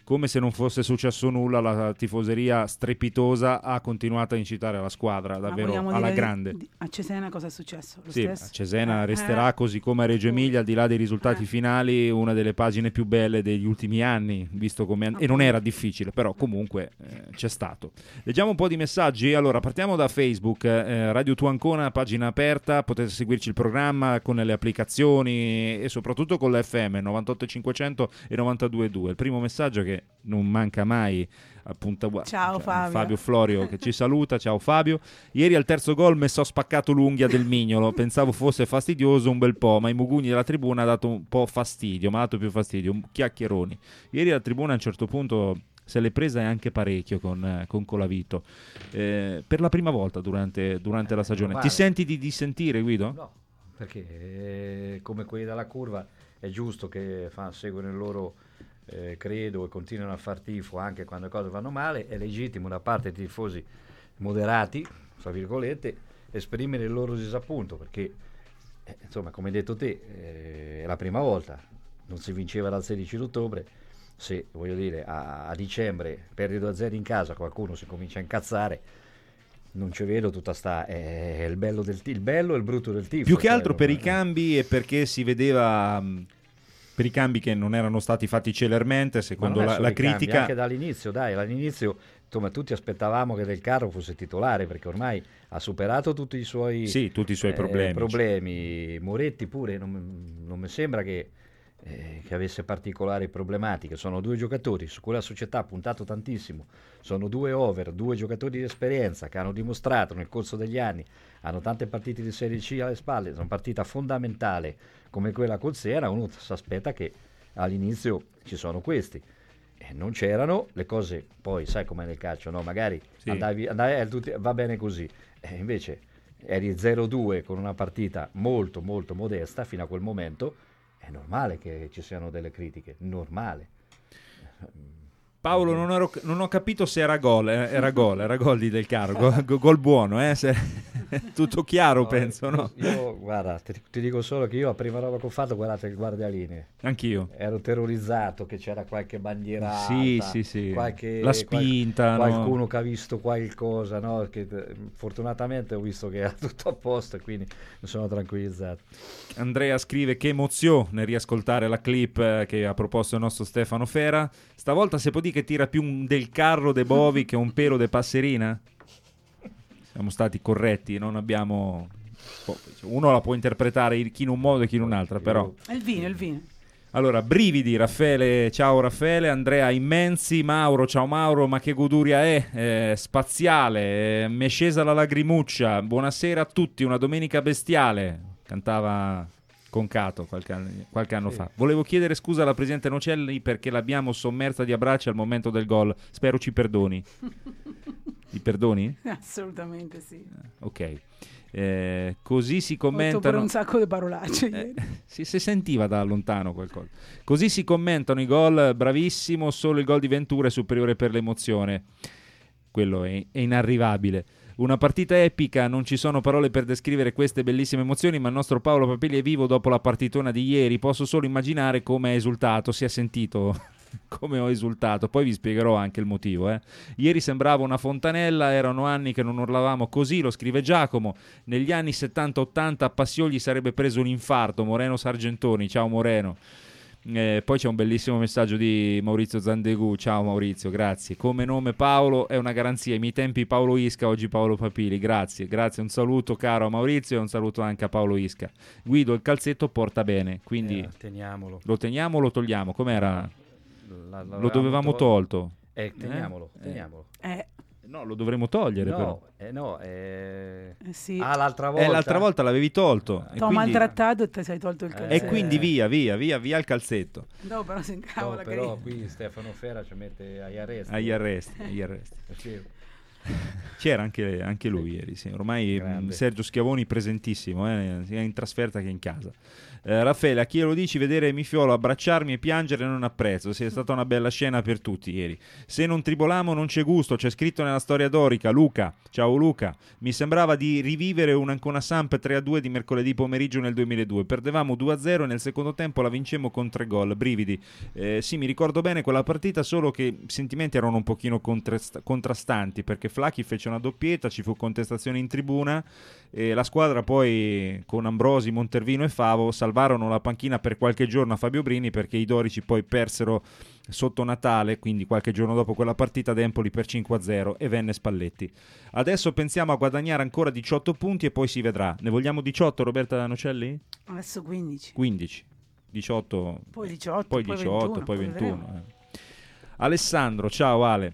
come se non fosse successo nulla, la tifoseria strepitosa ha continuato a incitare la squadra davvero alla grande. A Cesena cosa è successo? Lo Sì, stesso? a Cesena resterà, così come a Reggio Emilia, al di là dei risultati finali, una delle pagine più belle degli ultimi anni, visto come e non era difficile, però comunque c'è stato. Leggiamo un po' di messaggi. Allora, partiamo da Facebook, Radio 2 Ancona, pagina aperta, potete seguirci il programma con le applicazioni e soprattutto con l'FM 98.500 e 92.2. Il primo messaggio che non manca mai, appunto, ciao Fabio Florio che ci saluta. Ciao Fabio. Ieri al terzo gol mi sono spaccato l'unghia del mignolo, pensavo fosse fastidioso un bel po', ma i mugugni della tribuna ha dato un po' fastidio, mi ha dato più fastidio, chiacchieroni. Ieri la tribuna a un certo punto se l'è presa anche parecchio con Colavito, per la prima volta durante la stagione. Ti senti di dissentire, Guido? No, perché come quelli dalla curva è giusto che seguono il loro credo e continuano a far tifo anche quando le cose vanno male. È legittimo da parte dei tifosi moderati, tra virgolette, esprimere il loro disappunto, perché insomma, come hai detto te, è la prima volta, non si vinceva dal 16 ottobre. Se voglio dire a dicembre perdi 2-0 in casa, qualcuno si comincia a incazzare, non ci vedo tutta sta è il bello e il brutto del tifo. Più che altro per i cambi, e perché si vedeva per i cambi che non erano stati fatti celermente, secondo la critica. Cambi, anche all'inizio, insomma, tutti aspettavamo che Del Carro fosse titolare, perché ormai ha superato tutti i suoi problemi. Moretti pure non mi sembra che avesse particolari problematiche. Sono due giocatori su cui la società ha puntato tantissimo, sono due giocatori di esperienza che hanno dimostrato nel corso degli anni, hanno tante partite di Serie C alle spalle, una partita fondamentale come quella col Siena. Uno si aspetta che all'inizio ci sono questi, non c'erano le cose, poi sai com'è nel calcio, no? Magari andavi va bene così, invece eri 0-2 con una partita molto molto modesta fino a quel momento. È normale che ci siano delle critiche, normale. Paolo, non ho capito se era gol di Del Carro, gol buono, tutto chiaro, no, penso, no? Io guarda, ti dico solo che io la prima roba che ho fatto, guardate il guardialinee. Anch'io. Ero terrorizzato che c'era qualche bandiera sì. La spinta, qualcuno che ha visto qualcosa, no? Che fortunatamente ho visto che era tutto a posto e quindi mi sono tranquillizzato. Andrea scrive: che emozione nel riascoltare la clip che ha proposto il nostro Stefano Fera. Stavolta se può dire che tira più un Del Carro de Bovi che un pelo de Passerina? Siamo stati corretti, non abbiamo... Uno la può interpretare chi in un modo e chi in un'altra, però... È il vino. Allora, brividi, Raffaele, ciao Raffaele, Andrea immensi, Mauro, ciao Mauro, ma che goduria è, spaziale, m'è scesa la lagrimuccia, buonasera a tutti, una domenica bestiale, cantava Concato qualche anno fa. Volevo chiedere scusa alla presidente Nocelli perché l'abbiamo sommersa di abbracci al momento del gol, spero ci perdoni. Ti perdoni? Assolutamente sì. Ok. Così si commentano. Ho detto per un sacco di parolacce. Si sentiva da lontano qualcosa. Così si commentano i gol, bravissimo, solo il gol di Ventura è superiore per l'emozione. Quello è inarrivabile. Una partita epica, non ci sono parole per descrivere queste bellissime emozioni, ma il nostro Paolo Papilli è vivo dopo la partitona di ieri. Posso solo immaginare come è esultato, si è sentito come ho esultato, poi vi spiegherò anche il motivo. Ieri sembrava una fontanella, erano anni che non urlavamo così, lo scrive Giacomo. Negli anni 70-80 a Passiogli sarebbe preso un infarto. Moreno Sargentoni, ciao Moreno. Poi c'è un bellissimo messaggio di Maurizio Zandegù, ciao Maurizio, grazie. Come nome Paolo è una garanzia, ai miei tempi Paolo Isca, oggi Paolo Papili, grazie, un saluto caro a Maurizio e un saluto anche a Paolo Isca. Guido, il calzetto porta bene, quindi teniamolo. Lo teniamo o lo togliamo? Com'era? Lo dovevamo tolto. Teniamolo. No, lo dovremmo togliere però. Sì. L'altra volta. L'altra volta l'avevi tolto. T'ho maltrattato e ti sei tolto il calzetto. E quindi via il calzetto. No, però si incavola però qui Stefano Fera ci mette agli arresti. Agli arresti. C'era anche lui ieri, sì. Ormai Grande. Sergio Schiavoni presentissimo, sia in trasferta che in casa. Raffaele, a chi lo dici, vedere Mifiolo abbracciarmi e piangere non apprezzo. Sì, è stata una bella scena per tutti ieri. Se non tribolamo non c'è gusto, c'è scritto nella storia dorica. Luca, ciao Luca, mi sembrava di rivivere un Ancona Samp 3-2 di mercoledì pomeriggio nel 2002. Perdevamo 2-0 e nel secondo tempo la vincemmo con 3 gol. Brividi. Sì, mi ricordo bene quella partita, solo che i sentimenti erano un pochino contrastanti, perché Flacchi fece una doppietta, ci fu contestazione in tribuna e la squadra poi con Ambrosi, Montervino e Favo salvarono la panchina per qualche giorno a Fabio Brini, perché i dorici poi persero sotto Natale, quindi qualche giorno dopo quella partita, ad Empoli per 5-0 e venne Spalletti. Adesso pensiamo a guadagnare ancora 18 punti e poi si vedrà. Ne vogliamo 18, Roberta Nocelli? Adesso 15. 15, 18, Poi 18, poi 18, poi 21. Alessandro, ciao Ale.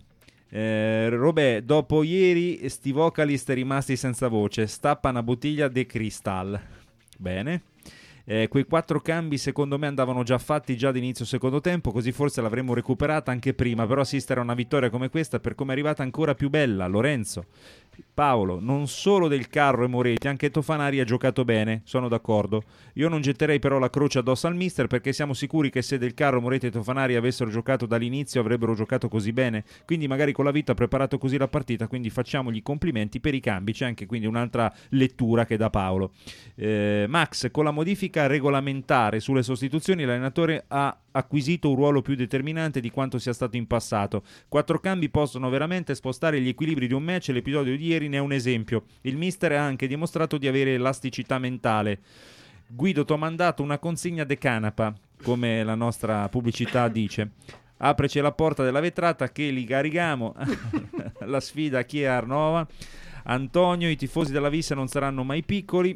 Robè, dopo ieri sti vocalist rimasti senza voce, stappa una bottiglia de Cristal. Bene. Quei 4 cambi secondo me andavano già fatti già ad inizio secondo tempo, così forse l'avremmo recuperata anche prima, però assistere a una vittoria come questa per come è arrivata ancora più bella. Lorenzo, Paolo, non solo Del Carro e Moretti, anche Tofanari ha giocato bene, sono d'accordo. Io non getterei però la croce addosso al mister, perché siamo sicuri che se Del Carro, Moretti e Tofanari avessero giocato dall'inizio avrebbero giocato così bene, quindi magari con la vita ha preparato così la partita, quindi facciamogli i complimenti per i cambi. C'è anche quindi un'altra lettura che dà Paolo. Max, con la modifica regolamentare sulle sostituzioni l'allenatore ha acquisito un ruolo più determinante di quanto sia stato in passato. 4 cambi possono veramente spostare gli equilibri di un match e l'episodio di ieri ne è un esempio. Il mister ha anche dimostrato di avere elasticità mentale. Guido, t'ho mandato una consegna de canapa, come la nostra pubblicità dice. Apreci la porta della vetrata che li caricamo. La sfida a chi è Arnova. Antonio, i tifosi della Vissa non saranno mai piccoli.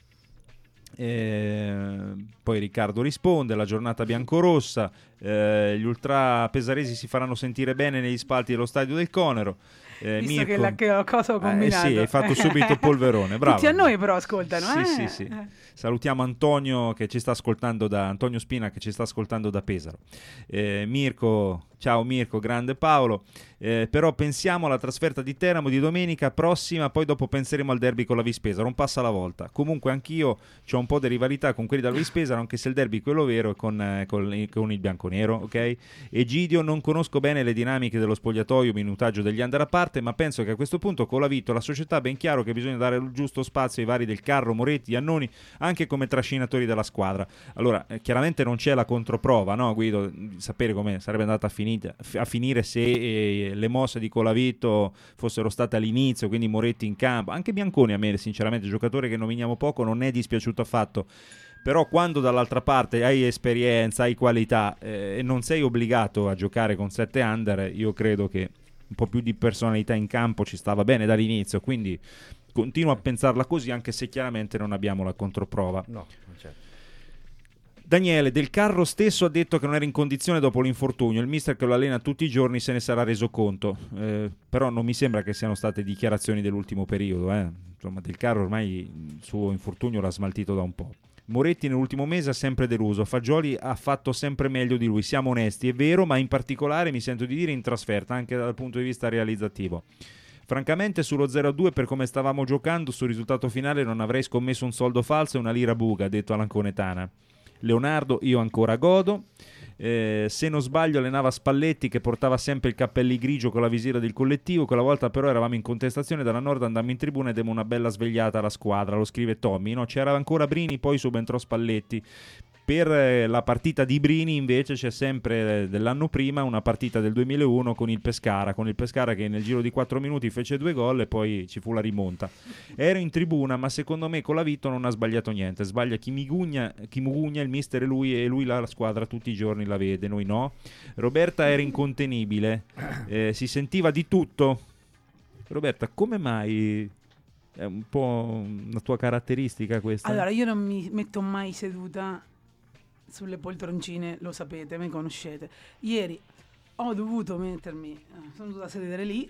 Poi Riccardo risponde: la giornata biancorossa, gli ultra pesaresi si faranno sentire bene negli spalti dello stadio del Conero. Visto Mirko, che la cosa ho combinato. sì, hai fatto subito polverone, bravo. Tutti a noi però ascoltano, sì. Salutiamo Antonio che ci sta ascoltando Antonio Spina che ci sta ascoltando da Pesaro. Mirko, ciao Mirko, grande Paolo. Però pensiamo alla trasferta di Teramo di domenica prossima, poi dopo penseremo al derby con la Vispesaro, un passo alla volta. Comunque anch'io ho un po' di rivalità con quelli della Vispesaro, anche se il derby quello vero è con il bianconero, ok? Egidio, non conosco bene le dinamiche dello spogliatoio, minutaggio degli under a parte, ma penso che a questo punto con la Vito la società ha ben chiaro che bisogna dare il giusto spazio ai vari Del Carro, Moretti, Iannoni, anche come trascinatori della squadra. Allora, chiaramente non c'è la controprova, no Guido? Sapere come sarebbe andata a finire se le mosse di Colavito fossero state all'inizio, quindi Moretti in campo. Anche Bianconi a me, sinceramente, giocatore che nominiamo poco, non è dispiaciuto affatto. Però quando dall'altra parte hai esperienza, hai qualità e non sei obbligato a giocare con 7 under, io credo che un po' più di personalità in campo ci stava bene dall'inizio, quindi continuo a pensarla così, anche se chiaramente non abbiamo la controprova. No, non c'è. Daniele, Del Carro stesso ha detto che non era in condizione dopo l'infortunio, il mister che lo allena tutti i giorni se ne sarà reso conto, però non mi sembra che siano state dichiarazioni dell'ultimo periodo, insomma Del Carro ormai il suo infortunio l'ha smaltito da un po'. Moretti nell'ultimo mese ha sempre deluso, Fagioli ha fatto sempre meglio di lui, siamo onesti, è vero, ma in particolare mi sento di dire in trasferta, anche dal punto di vista realizzativo. Francamente sullo 0-2 per come stavamo giocando, sul risultato finale non avrei scommesso un soldo falso e una lira buga, ha detto all'Anconetana. Leonardo, io ancora godo. Se non sbaglio allenava Spalletti che portava sempre il cappelli grigio con la visiera del collettivo, quella volta però eravamo in contestazione dalla Nord, andammo in tribuna e demmo una bella svegliata alla squadra, lo scrive Tommy, no? C'era ancora Brini, poi subentrò Spalletti. Per la partita di Brini invece c'è sempre dell'anno prima una partita del 2001 con il Pescara che nel giro di 4 minuti fece 2 gol e poi ci fu la rimonta. Ero in tribuna, ma secondo me Colavito non ha sbagliato niente, sbaglia chi Mugugna, il mister e lui la squadra tutti i giorni la vede, noi no. Roberta era incontenibile, si sentiva di tutto. Roberta, come mai? È un po' una tua caratteristica questa? Allora, io non mi metto mai seduta sulle poltroncine, lo sapete, mi conoscete. Ieri ho dovuto mettermi, sono dovuta sedere lì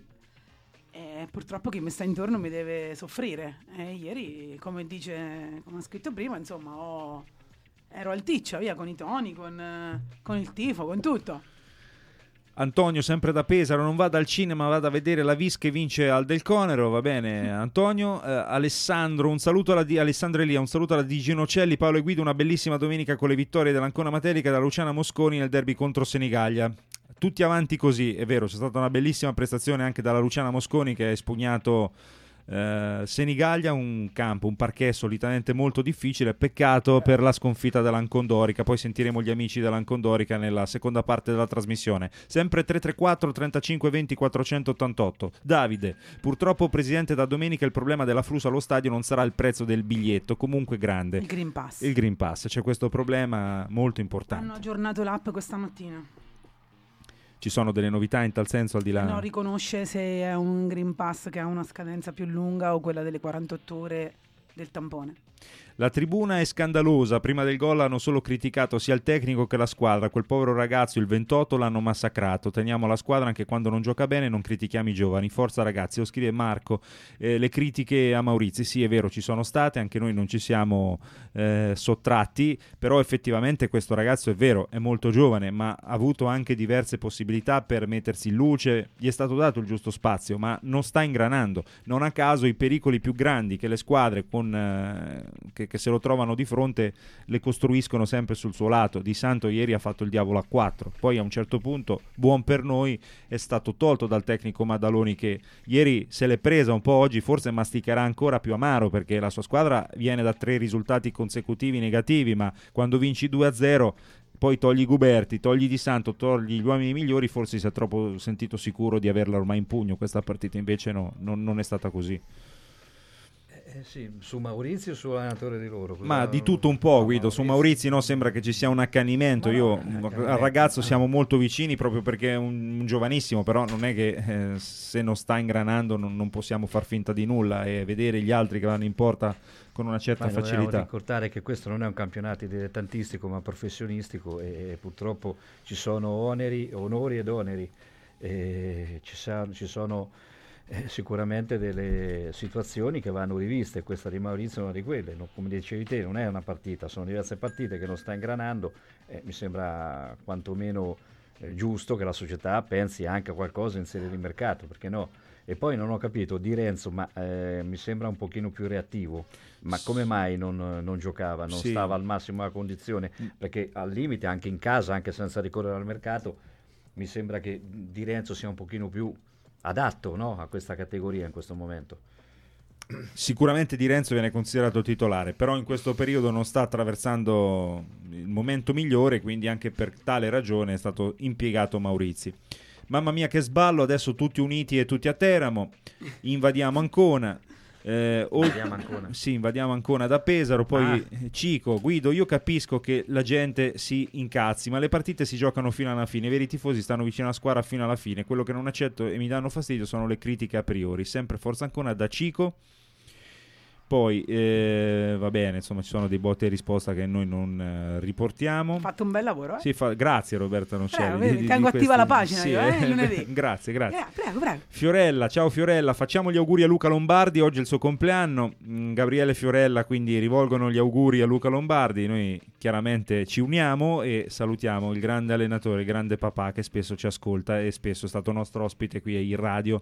e purtroppo chi mi sta intorno mi deve soffrire. Ieri, come ha scritto prima, insomma, ero alticcia, via, con i toni, con il tifo, con tutto. Antonio, sempre da Pesaro, non vada al cinema, vada a vedere la Vis che vince al Del Conero. Va bene, Antonio. Alessandro, un saluto Alessandro Elia, un saluto alla di Ginocelli. Paolo e Guido, una bellissima domenica con le vittorie dell'Ancona Matelica e da Luciana Mosconi nel derby contro Senigallia. Tutti avanti così, è vero, c'è stata una bellissima prestazione anche dalla Luciana Mosconi che ha espugnato Senigallia, un campo, un parquet solitamente molto difficile. Peccato per la sconfitta dell'Ancondorica. Poi sentiremo gli amici dell'Ancondorica nella seconda parte della trasmissione. Sempre 334 35 20 488. Davide, purtroppo presidente, da domenica il problema dell'afflusso allo stadio non sarà il prezzo del biglietto, comunque grande, il Green Pass. Il Green Pass, c'è questo problema molto importante. Hanno aggiornato l'app questa mattina. Ci sono delle novità in tal senso al di là? Non riconosce se è un Green Pass che ha una scadenza più lunga o quella delle 48 ore del tampone. La tribuna è scandalosa, prima del gol hanno solo criticato sia il tecnico che la squadra, quel povero ragazzo il 28 l'hanno massacrato, teniamo la squadra anche quando non gioca bene, non critichiamo i giovani, forza ragazzi. Lo scrive Marco. Le critiche a Maurizio, sì è vero, ci sono state, anche noi non ci siamo sottratti, però effettivamente questo ragazzo è vero, è molto giovane, ma ha avuto anche diverse possibilità per mettersi in luce, gli è stato dato il giusto spazio, ma non sta ingranando. Non a caso i pericoli più grandi che le squadre che se lo trovano di fronte le costruiscono sempre sul suo lato. Di Santo ieri ha fatto il diavolo a 4, poi a un certo punto, buon per noi, è stato tolto dal tecnico Maddaloni, che ieri se l'è presa un po', oggi forse masticherà ancora più amaro, perché la sua squadra viene da 3 risultati consecutivi negativi, ma quando vinci 2-0 poi togli Guberti, togli Di Santo, togli gli uomini migliori, forse si è troppo sentito sicuro di averla ormai in pugno. Questa partita invece no, non è stata così. Sì, su Maurizio o sull'allenatore di loro? Ma di tutto un po', Guido. Su Maurizio no, sembra che ci sia un accanimento. Io al ragazzo siamo molto vicini proprio perché è un giovanissimo, però non è che se non sta ingranando non possiamo far finta di nulla e vedere gli altri che vanno in porta con una certa facilità. Dobbiamo ricordare che questo non è un campionato dilettantistico ma professionistico, e purtroppo ci sono oneri ed oneri, ci sono sicuramente delle situazioni che vanno riviste. Questa di Maurizio è una di quelle, come dicevi te, non è una partita, sono diverse partite che non sta ingranando. Mi sembra quantomeno giusto che la società pensi anche a qualcosa in serie di mercato, perché no? E poi non ho capito Di Renzo, ma mi sembra un pochino più reattivo, ma come mai non giocava, non stava al massimo della condizione? Perché al limite anche in casa, anche senza ricorrere al mercato, mi sembra che Di Renzo sia un pochino più adatto, no, a questa categoria in questo momento. Sicuramente Di Renzo viene considerato titolare, però in questo periodo non sta attraversando il momento migliore, quindi anche per tale ragione è stato impiegato Maurizi. Mamma mia che sballo, adesso tutti uniti e tutti a Teramo, invadiamo Ancona. Invadiamo Ancona da Pesaro. Poi Cico, Guido, io capisco che la gente si incazzi, ma le partite si giocano fino alla fine, i veri tifosi stanno vicino alla squadra fino alla fine. Quello che non accetto e mi danno fastidio sono le critiche a priori. Sempre forza Ancona da Cico. Poi va bene, insomma ci sono dei botti e risposta che noi non riportiamo. Fatto un bel lavoro, Sì, grazie Roberta Nocelli. Tengo attiva la pagina io, lunedì. Grazie. Prego. Fiorella, ciao Fiorella, facciamo gli auguri a Luca Lombardi, oggi è il suo compleanno. Gabriele e Fiorella quindi rivolgono gli auguri a Luca Lombardi, noi chiaramente ci uniamo e salutiamo il grande allenatore, il grande papà che spesso ci ascolta e spesso è stato nostro ospite qui in radio.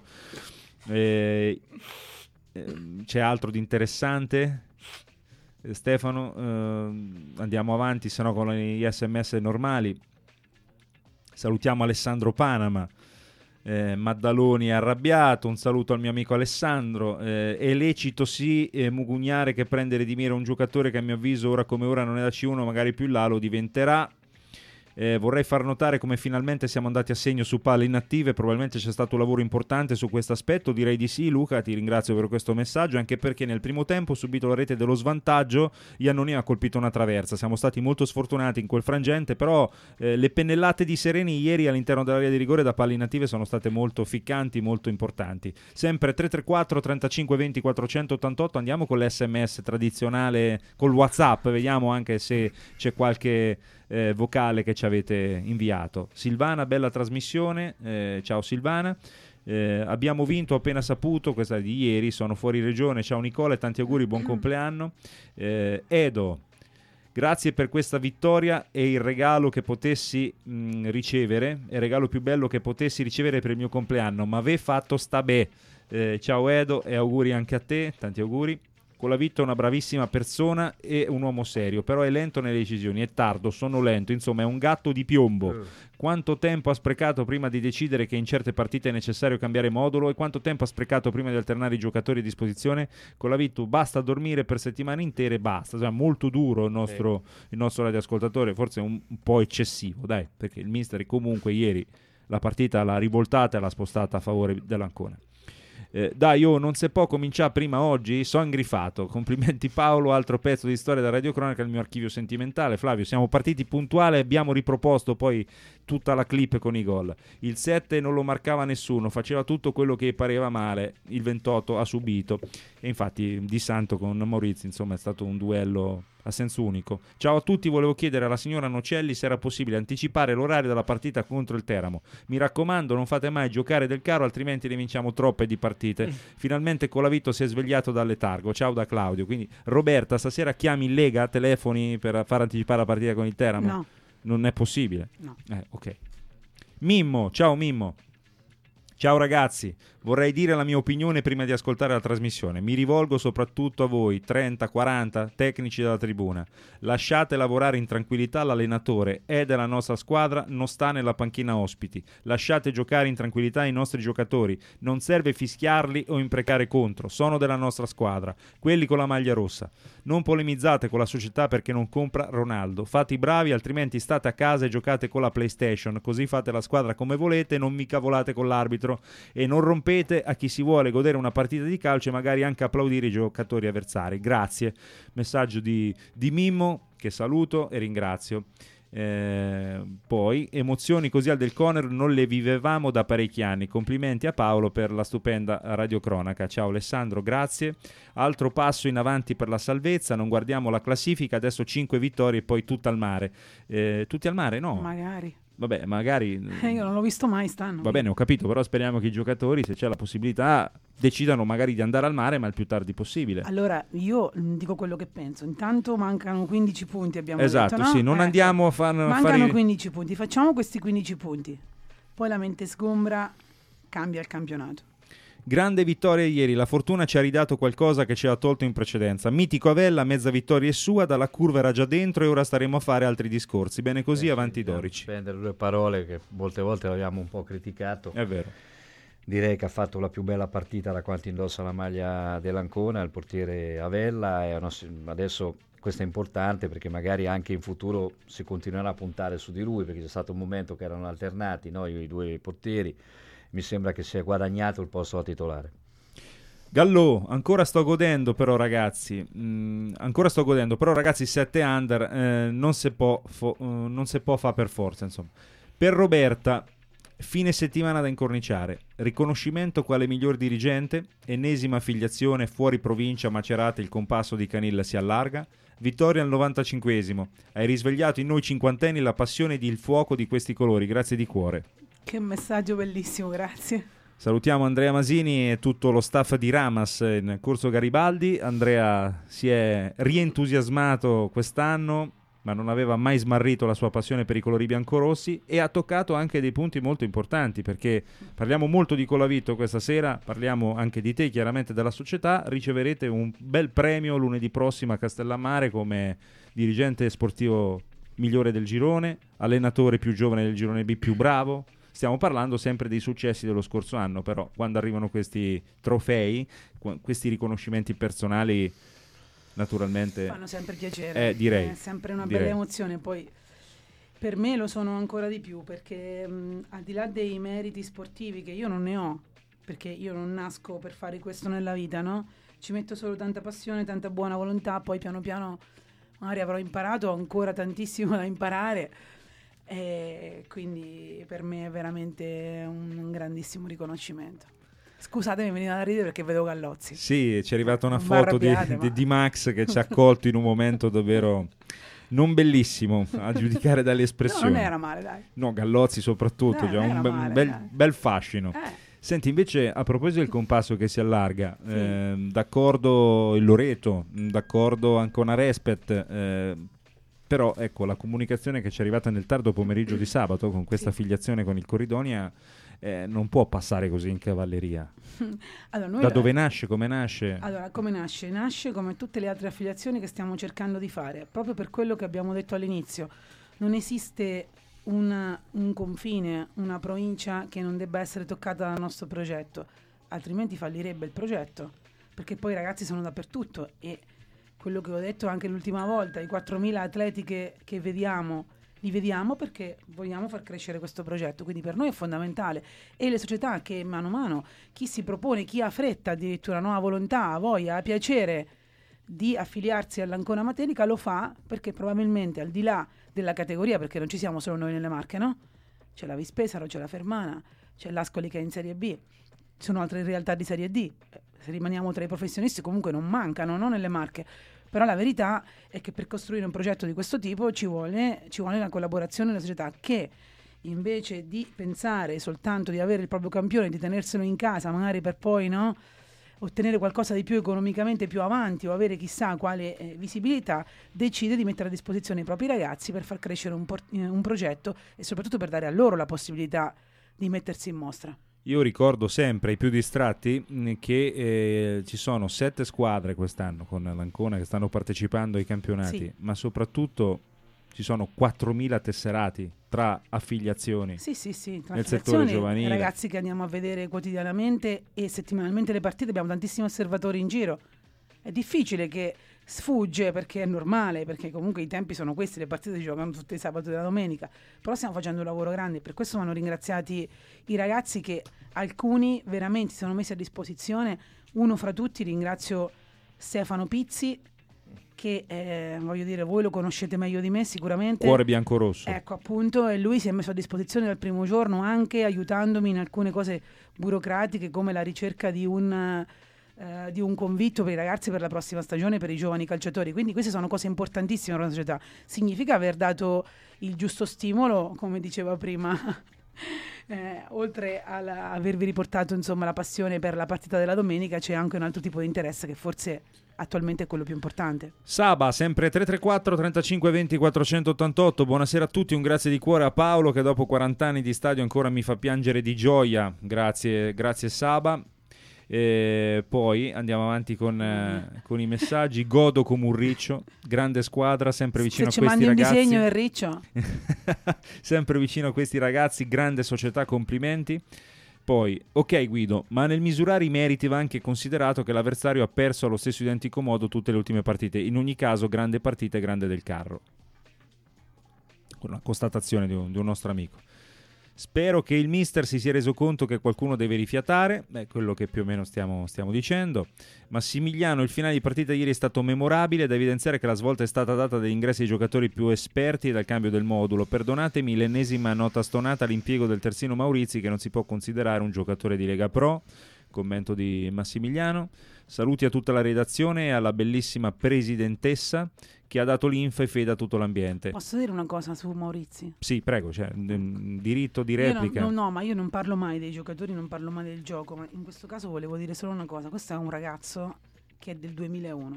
C'è altro di interessante? Stefano, andiamo avanti, se no con gli SMS normali. Salutiamo Alessandro Panama. Maddaloni è arrabbiato, un saluto al mio amico Alessandro. È lecito mugugnare che prendere di mira un giocatore che a mio avviso ora come ora non è da C1, magari più là lo diventerà. Vorrei far notare come finalmente siamo andati a segno su palle inattive, probabilmente c'è stato un lavoro importante su questo aspetto. Direi di sì. Luca, ti ringrazio per questo messaggio, anche perché nel primo tempo ho subito la rete dello svantaggio, Iannoni ha colpito una traversa, siamo stati molto sfortunati in quel frangente, però le pennellate di Sereni ieri all'interno dell'area di rigore da palle inattive sono state molto ficcanti, molto importanti. Sempre 334 35 20 488. Andiamo con l'SMS tradizionale, col WhatsApp, vediamo anche se c'è qualche vocale che ci avete inviato. Silvana, bella trasmissione, ciao Silvana. Abbiamo vinto, appena saputo, questa è di ieri, sono fuori regione, ciao Nicola e tanti auguri, buon compleanno. Edo, Grazie per questa vittoria e il regalo che potessi ricevere, il regalo più bello che potessi ricevere per il mio compleanno. Ma ve fatto sta beh. Ciao Edo e auguri anche a te, tanti auguri. Colavitto è una bravissima persona e un uomo serio, però è lento nelle decisioni, è tardo, sono lento, insomma è un gatto di piombo. Quanto tempo ha sprecato prima di decidere che in certe partite è necessario cambiare modulo e quanto tempo ha sprecato prima di alternare i giocatori a disposizione? Colavitto, basta dormire per settimane intere, basta. Cioè, molto duro il nostro radioascoltatore, forse un po' eccessivo, dai, perché il mister comunque ieri la partita l'ha rivoltata e l'ha spostata a favore dell'Ancona. Dai, non si può cominciare prima oggi? So ingrifato. Complimenti Paolo, altro pezzo di storia da radiocronaca, il mio archivio sentimentale. Flavio, siamo partiti puntuali e abbiamo riproposto poi tutta la clip con i gol. Il 7 non lo marcava nessuno, faceva tutto quello che pareva male, il 28 ha subito. E infatti Di Santo con Maurizio, insomma, è stato un duello a senso unico. Ciao a tutti, volevo chiedere alla signora Nocelli se era possibile anticipare l'orario della partita contro il Teramo. Mi raccomando, non fate mai giocare del caro, altrimenti ne vinciamo troppe di partite. Finalmente Colavito si è svegliato dal letargo. Ciao da Claudio. Quindi Roberta, stasera chiami in Lega, telefoni per far anticipare la partita con il Teramo? No. Non è possibile? No. Ok. Mimmo, ciao Mimmo. Ciao ragazzi, vorrei dire la mia opinione prima di ascoltare la trasmissione. Mi rivolgo soprattutto a voi, 30-40 tecnici della tribuna. Lasciate lavorare in tranquillità l'allenatore, è della nostra squadra, non sta nella panchina ospiti. Lasciate giocare in tranquillità i nostri giocatori. Non serve fischiarli o imprecare contro, sono della nostra squadra, quelli con la maglia rossa. Non polemizzate con la società perché non compra Ronaldo. Fate i bravi, altrimenti state a casa e giocate con la PlayStation, così fate la squadra come volete, non mi cavolate con l'arbitro. E non rompete a chi si vuole godere una partita di calcio e magari anche applaudire i giocatori avversari. Grazie. Messaggio di Mimmo, che saluto e ringrazio. Poi emozioni così al Del Conero non le vivevamo da parecchi anni. Complimenti a Paolo per la stupenda radiocronaca. Ciao Alessandro, grazie. Altro passo in avanti per la salvezza. Non guardiamo la classifica, adesso 5 vittorie e poi tutta al mare. Tutti al mare? No, Magari. Vabbè, magari. Io non l'ho visto mai stanno. Va bene, ho capito, però speriamo che i giocatori, se c'è la possibilità, decidano magari di andare al mare, ma il più tardi possibile. Allora, io dico quello che penso. Intanto mancano 15 punti, abbiamo esatto, detto, no? Sì, non andiamo a fare. Mancano 15 punti, facciamo questi 15 punti. Poi la mente sgombra, cambia il campionato. Grande vittoria ieri, la fortuna ci ha ridato qualcosa che ci ha tolto in precedenza. Mitico Avella, mezza vittoria è sua, dalla curva era già dentro e ora staremo a fare altri discorsi. Bene così, avanti Dorici. Spendere due parole che molte volte l'abbiamo un po' criticato. È vero. Direi che ha fatto la più bella partita da quanto indossa la maglia dell'Ancona, il portiere Avella. Adesso questo è importante perché magari anche in futuro si continuerà a puntare su di lui, perché c'è stato un momento che erano alternati i due portieri. Mi sembra che si è guadagnato il posto da titolare. Gallò, ancora sto godendo però ragazzi, 7 under non si può fare per forza, insomma. Per Roberta, fine settimana da incorniciare, riconoscimento quale miglior dirigente, ennesima affiliazione fuori provincia Macerata, il compasso di Canilla si allarga, vittoria al 95esimo, hai risvegliato in noi cinquantenni la passione ed il fuoco di questi colori, grazie di cuore. Che messaggio bellissimo, grazie. Salutiamo Andrea Masini e tutto lo staff di Ramas in Corso Garibaldi. Andrea si è rientusiasmato quest'anno, ma non aveva mai smarrito la sua passione per i colori biancorossi e ha toccato anche dei punti molto importanti, perché parliamo molto di Colavito questa sera, parliamo anche di te, chiaramente della società. Riceverete un bel premio lunedì prossimo a Castellammare come dirigente sportivo migliore del girone, allenatore più giovane del girone B più bravo. Stiamo parlando sempre dei successi dello scorso anno, però quando arrivano questi trofei, questi riconoscimenti personali, naturalmente fanno sempre piacere. Direi. È sempre una bella emozione. Poi per me lo sono ancora di più, perché al di là dei meriti sportivi che io non ne ho, perché io non nasco per fare questo nella vita, no? Ci metto solo tanta passione, tanta buona volontà, poi piano piano magari avrò imparato ancora tantissimo da imparare. E quindi per me è veramente un grandissimo riconoscimento. Scusatemi, mi veniva da ridere perché vedo Gallozzi. Sì, ci è arrivata una foto di Max che ci ha accolto in un momento davvero non bellissimo, a giudicare dalle espressioni. No, non era male, dai. No, Gallozzi soprattutto, già un bel fascino. Senti, invece, a proposito del compasso che si allarga, d'accordo il Loreto, d'accordo Ancona Respet, Però ecco, la comunicazione che ci è arrivata nel tardo pomeriggio di sabato con questa affiliazione con il Corridonia non può passare così in cavalleria. Allora, noi Da dove nasce? Come nasce? Allora, come nasce? Nasce come tutte le altre affiliazioni che stiamo cercando di fare, proprio per quello che abbiamo detto all'inizio. Non esiste un confine, una provincia che non debba essere toccata dal nostro progetto, altrimenti fallirebbe il progetto, perché poi i ragazzi sono dappertutto e quello che ho detto anche l'ultima volta, i 4.000 atleti che vediamo, li vediamo perché vogliamo far crescere questo progetto, quindi per noi è fondamentale. E le società che mano a mano, chi si propone, chi ha fretta, addirittura no, ha volontà, ha voglia, ha piacere di affiliarsi all'Ancona Matelica, lo fa perché probabilmente al di là della categoria, perché non ci siamo solo noi nelle Marche, no? C'è la Vispesaro, c'è la Fermana, c'è l'Ascoli che è in Serie B, ci sono altre realtà di Serie D, se rimaniamo tra i professionisti comunque non mancano, no? Nelle Marche. Però la verità è che per costruire un progetto di questo tipo ci vuole una collaborazione della società che invece di pensare soltanto di avere il proprio campione, di tenerselo in casa, magari per poi no, ottenere qualcosa di più economicamente più avanti o avere chissà quale visibilità, decide di mettere a disposizione i propri ragazzi per far crescere un progetto e soprattutto per dare a loro la possibilità di mettersi in mostra. Io ricordo sempre ai più distratti che ci sono 7 squadre quest'anno con l'Ancona che stanno partecipando ai campionati, Sì. ma soprattutto ci sono 4.000 tesserati tra affiliazioni Sì, tra nel settore affiliazioni, giovanile. ragazzi che andiamo a vedere quotidianamente e settimanalmente le partite, abbiamo tantissimi osservatori in giro. È difficile che sfugge perché è normale, perché comunque i tempi sono questi, le partite si giocano tutti i sabati e la domenica, però stiamo facendo un lavoro grande, per questo vanno ringraziati i ragazzi che alcuni veramente si sono messi a disposizione. Uno fra tutti ringrazio Stefano Pizzi che voglio dire, voi lo conoscete meglio di me sicuramente, Cuore bianco-rosso. ecco appunto, e lui si è messo a disposizione dal primo giorno anche aiutandomi in alcune cose burocratiche come la ricerca di un convitto per i ragazzi per la prossima stagione per i giovani calciatori, quindi queste sono cose importantissime per una società, significa aver dato il giusto stimolo, come diceva prima oltre a avervi riportato insomma la passione per la partita della domenica, c'è anche un altro tipo di interesse che forse attualmente è quello più importante. Saba, sempre 334 35 20 488. Buonasera a tutti, un grazie di cuore a Paolo che dopo 40 anni di stadio ancora mi fa piangere di gioia. Grazie Saba. Poi andiamo avanti con i messaggi. Godo come un riccio, grande squadra, sempre vicino a questi ragazzi. Se ci mandi un disegno è riccio. Sempre vicino a questi ragazzi, grande società, complimenti. Poi, ok Guido, ma nel misurare i meriti va anche considerato che l'avversario ha perso allo stesso identico modo tutte le ultime partite. In ogni caso, grande partita e grande del carro. Una constatazione di un nostro amico. Spero che il mister si sia reso conto che qualcuno deve rifiatare, quello che più o meno stiamo dicendo. Massimiliano, il finale di partita ieri è stato memorabile, da evidenziare che la svolta è stata data dagli ingressi ai giocatori più esperti e dal cambio del modulo. Perdonatemi l'ennesima nota stonata all'impiego del terzino Maurizi, che non si può considerare un giocatore di Lega Pro. Commento di Massimiliano. Saluti a tutta la redazione e alla bellissima presidentessa che ha dato linfa e fede a tutto l'ambiente. Posso dire una cosa su Maurizi? Sì, prego, c'è diritto di replica. No, ma io non parlo mai dei giocatori, non parlo mai del gioco, ma in questo caso volevo dire solo una cosa. Questo è un ragazzo che è del 2001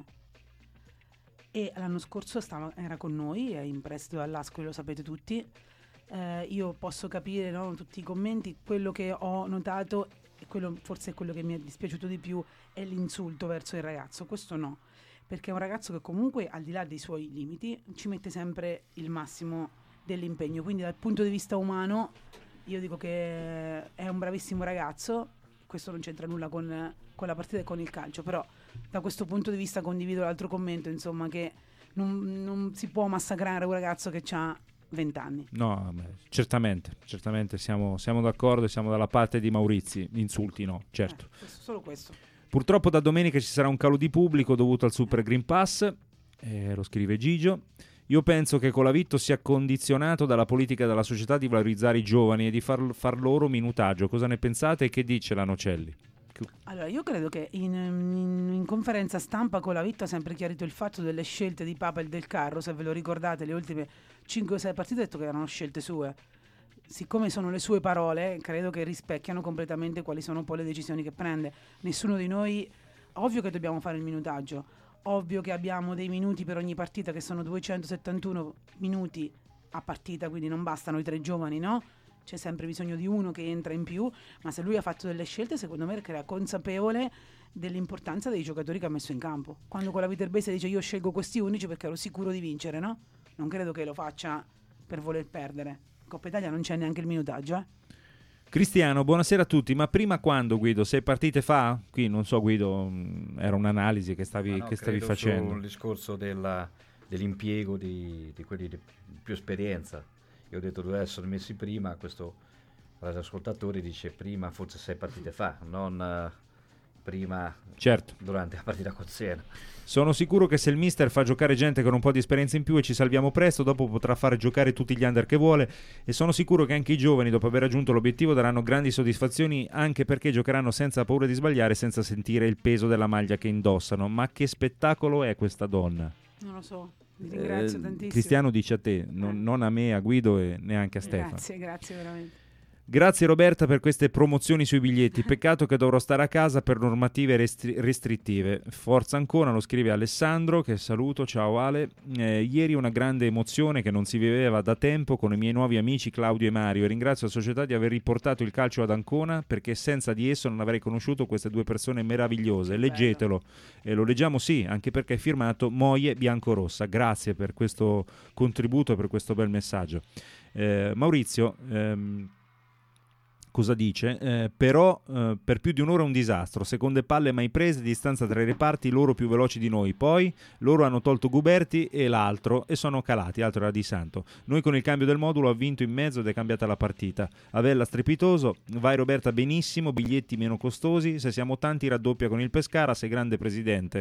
e l'anno scorso era con noi, è in prestito all'Ascoli, lo sapete tutti. Io posso capire, no, tutti i commenti, quello che ho notato e quello forse è quello che mi è dispiaciuto di più è l'insulto verso il ragazzo. Questo no, perché è un ragazzo che comunque al di là dei suoi limiti ci mette sempre il massimo dell'impegno, quindi dal punto di vista umano io dico che è un bravissimo ragazzo. Questo non c'entra nulla con la partita e con il calcio, però da questo punto di vista condivido l'altro commento, insomma, che non si può massacrare un ragazzo che ha 20 anni. No, certamente siamo d'accordo e siamo dalla parte di Maurizi. Insulti no, certo. Solo questo. Purtroppo da domenica ci sarà un calo di pubblico dovuto al Super Green Pass, lo scrive Gigio. Io penso che Colavitto sia condizionato dalla politica della società di valorizzare i giovani e di far loro minutaggio. Cosa ne pensate e che dice la Nocelli? Allora, io credo che in conferenza stampa Colavitto ha sempre chiarito il fatto delle scelte di Papa e del Carro. Se ve lo ricordate, le ultime 5 o 6 partite ha detto che erano scelte sue. Siccome sono le sue parole, credo che rispecchiano completamente quali sono poi le decisioni che prende. Nessuno di noi, ovvio che dobbiamo fare il minutaggio, ovvio che abbiamo dei minuti per ogni partita che sono 271 minuti a partita, quindi non bastano i 3 giovani, no? C'è sempre bisogno di uno che entra in più, ma se lui ha fatto delle scelte, secondo me era consapevole dell'importanza dei giocatori che ha messo in campo. Quando con la Viterbese dice io scelgo questi 11 perché ero sicuro di vincere, no? Non credo che lo faccia per voler perdere. In Coppa Italia non c'è neanche il minutaggio, Cristiano, buonasera a tutti, ma prima quando, Guido? 6 partite fa? Qui non so, Guido, era un'analisi che stavi facendo. Sul discorso dell'impiego di quelli di più esperienza. Io ho detto doveva essere messi prima, questo radioascoltatore dice prima, forse 6 partite fa, non prima, certo, durante la partita con Siena. Sono sicuro che se il mister fa giocare gente con un po' di esperienza in più e ci salviamo presto, dopo potrà fare giocare tutti gli under che vuole, e sono sicuro che anche i giovani, dopo aver raggiunto l'obiettivo, daranno grandi soddisfazioni, anche perché giocheranno senza paura di sbagliare, senza sentire il peso della maglia che indossano. Ma che spettacolo è questa donna? Non lo so. Vi ringrazio tantissimo. Cristiano dice a te, non a me, a Guido e neanche a Stefano. Grazie veramente. Grazie Roberta per queste promozioni sui biglietti, peccato che dovrò stare a casa per normative restrittive. Forza ancora, lo scrive Alessandro, che saluto, ciao Ale. Ieri una grande emozione che non si viveva da tempo con i miei nuovi amici Claudio e Mario, e ringrazio la società di aver riportato il calcio ad Ancona, perché senza di esso non avrei conosciuto queste 2 persone meravigliose. Leggetelo, e lo leggiamo sì, anche perché è firmato Moie Biancorossa. Grazie per questo contributo e per questo bel messaggio. Maurizio, cosa dice? Però per più di un'ora un disastro, seconde palle mai prese, distanza tra i reparti, loro più veloci di noi, poi loro hanno tolto Guberti e l'altro e sono calati, altro era Di Santo. Noi con il cambio del modulo ha vinto in mezzo ed è cambiata la partita. Avella strepitoso, vai Roberta benissimo, biglietti meno costosi, se siamo tanti raddoppia con il Pescara, sei grande presidente.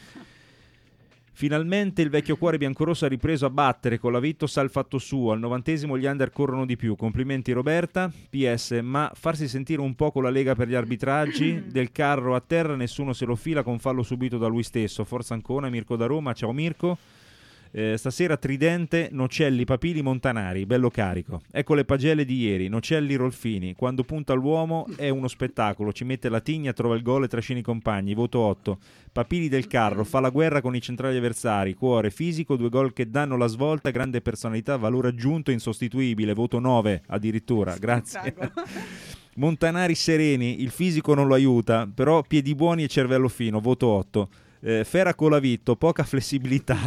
Finalmente il vecchio cuore biancorosso ha ripreso a battere, con la Vitto sa il fatto suo, al 90° gli under corrono di più, complimenti Roberta. PS, ma farsi sentire un po' con la Lega per gli arbitraggi, Del Carro a terra nessuno se lo fila con fallo subito da lui stesso. Forza Ancona, Mirko da Roma, ciao Mirko. Stasera Tridente, Nocelli, Papili, Montanari, bello carico. Ecco le pagelle di ieri, Nocelli, Rolfini, quando punta l'uomo è uno spettacolo, ci mette la tigna, trova il gol e trascina i compagni, voto 8. Papili Del Carro, fa la guerra con i centrali avversari, cuore, fisico, 2 gol che danno la svolta, grande personalità, valore aggiunto, insostituibile, voto 9 addirittura, grazie. Montanari sereni, il fisico non lo aiuta, però piedi buoni e cervello fino, voto 8. Fera Colavitto, poca flessibilità,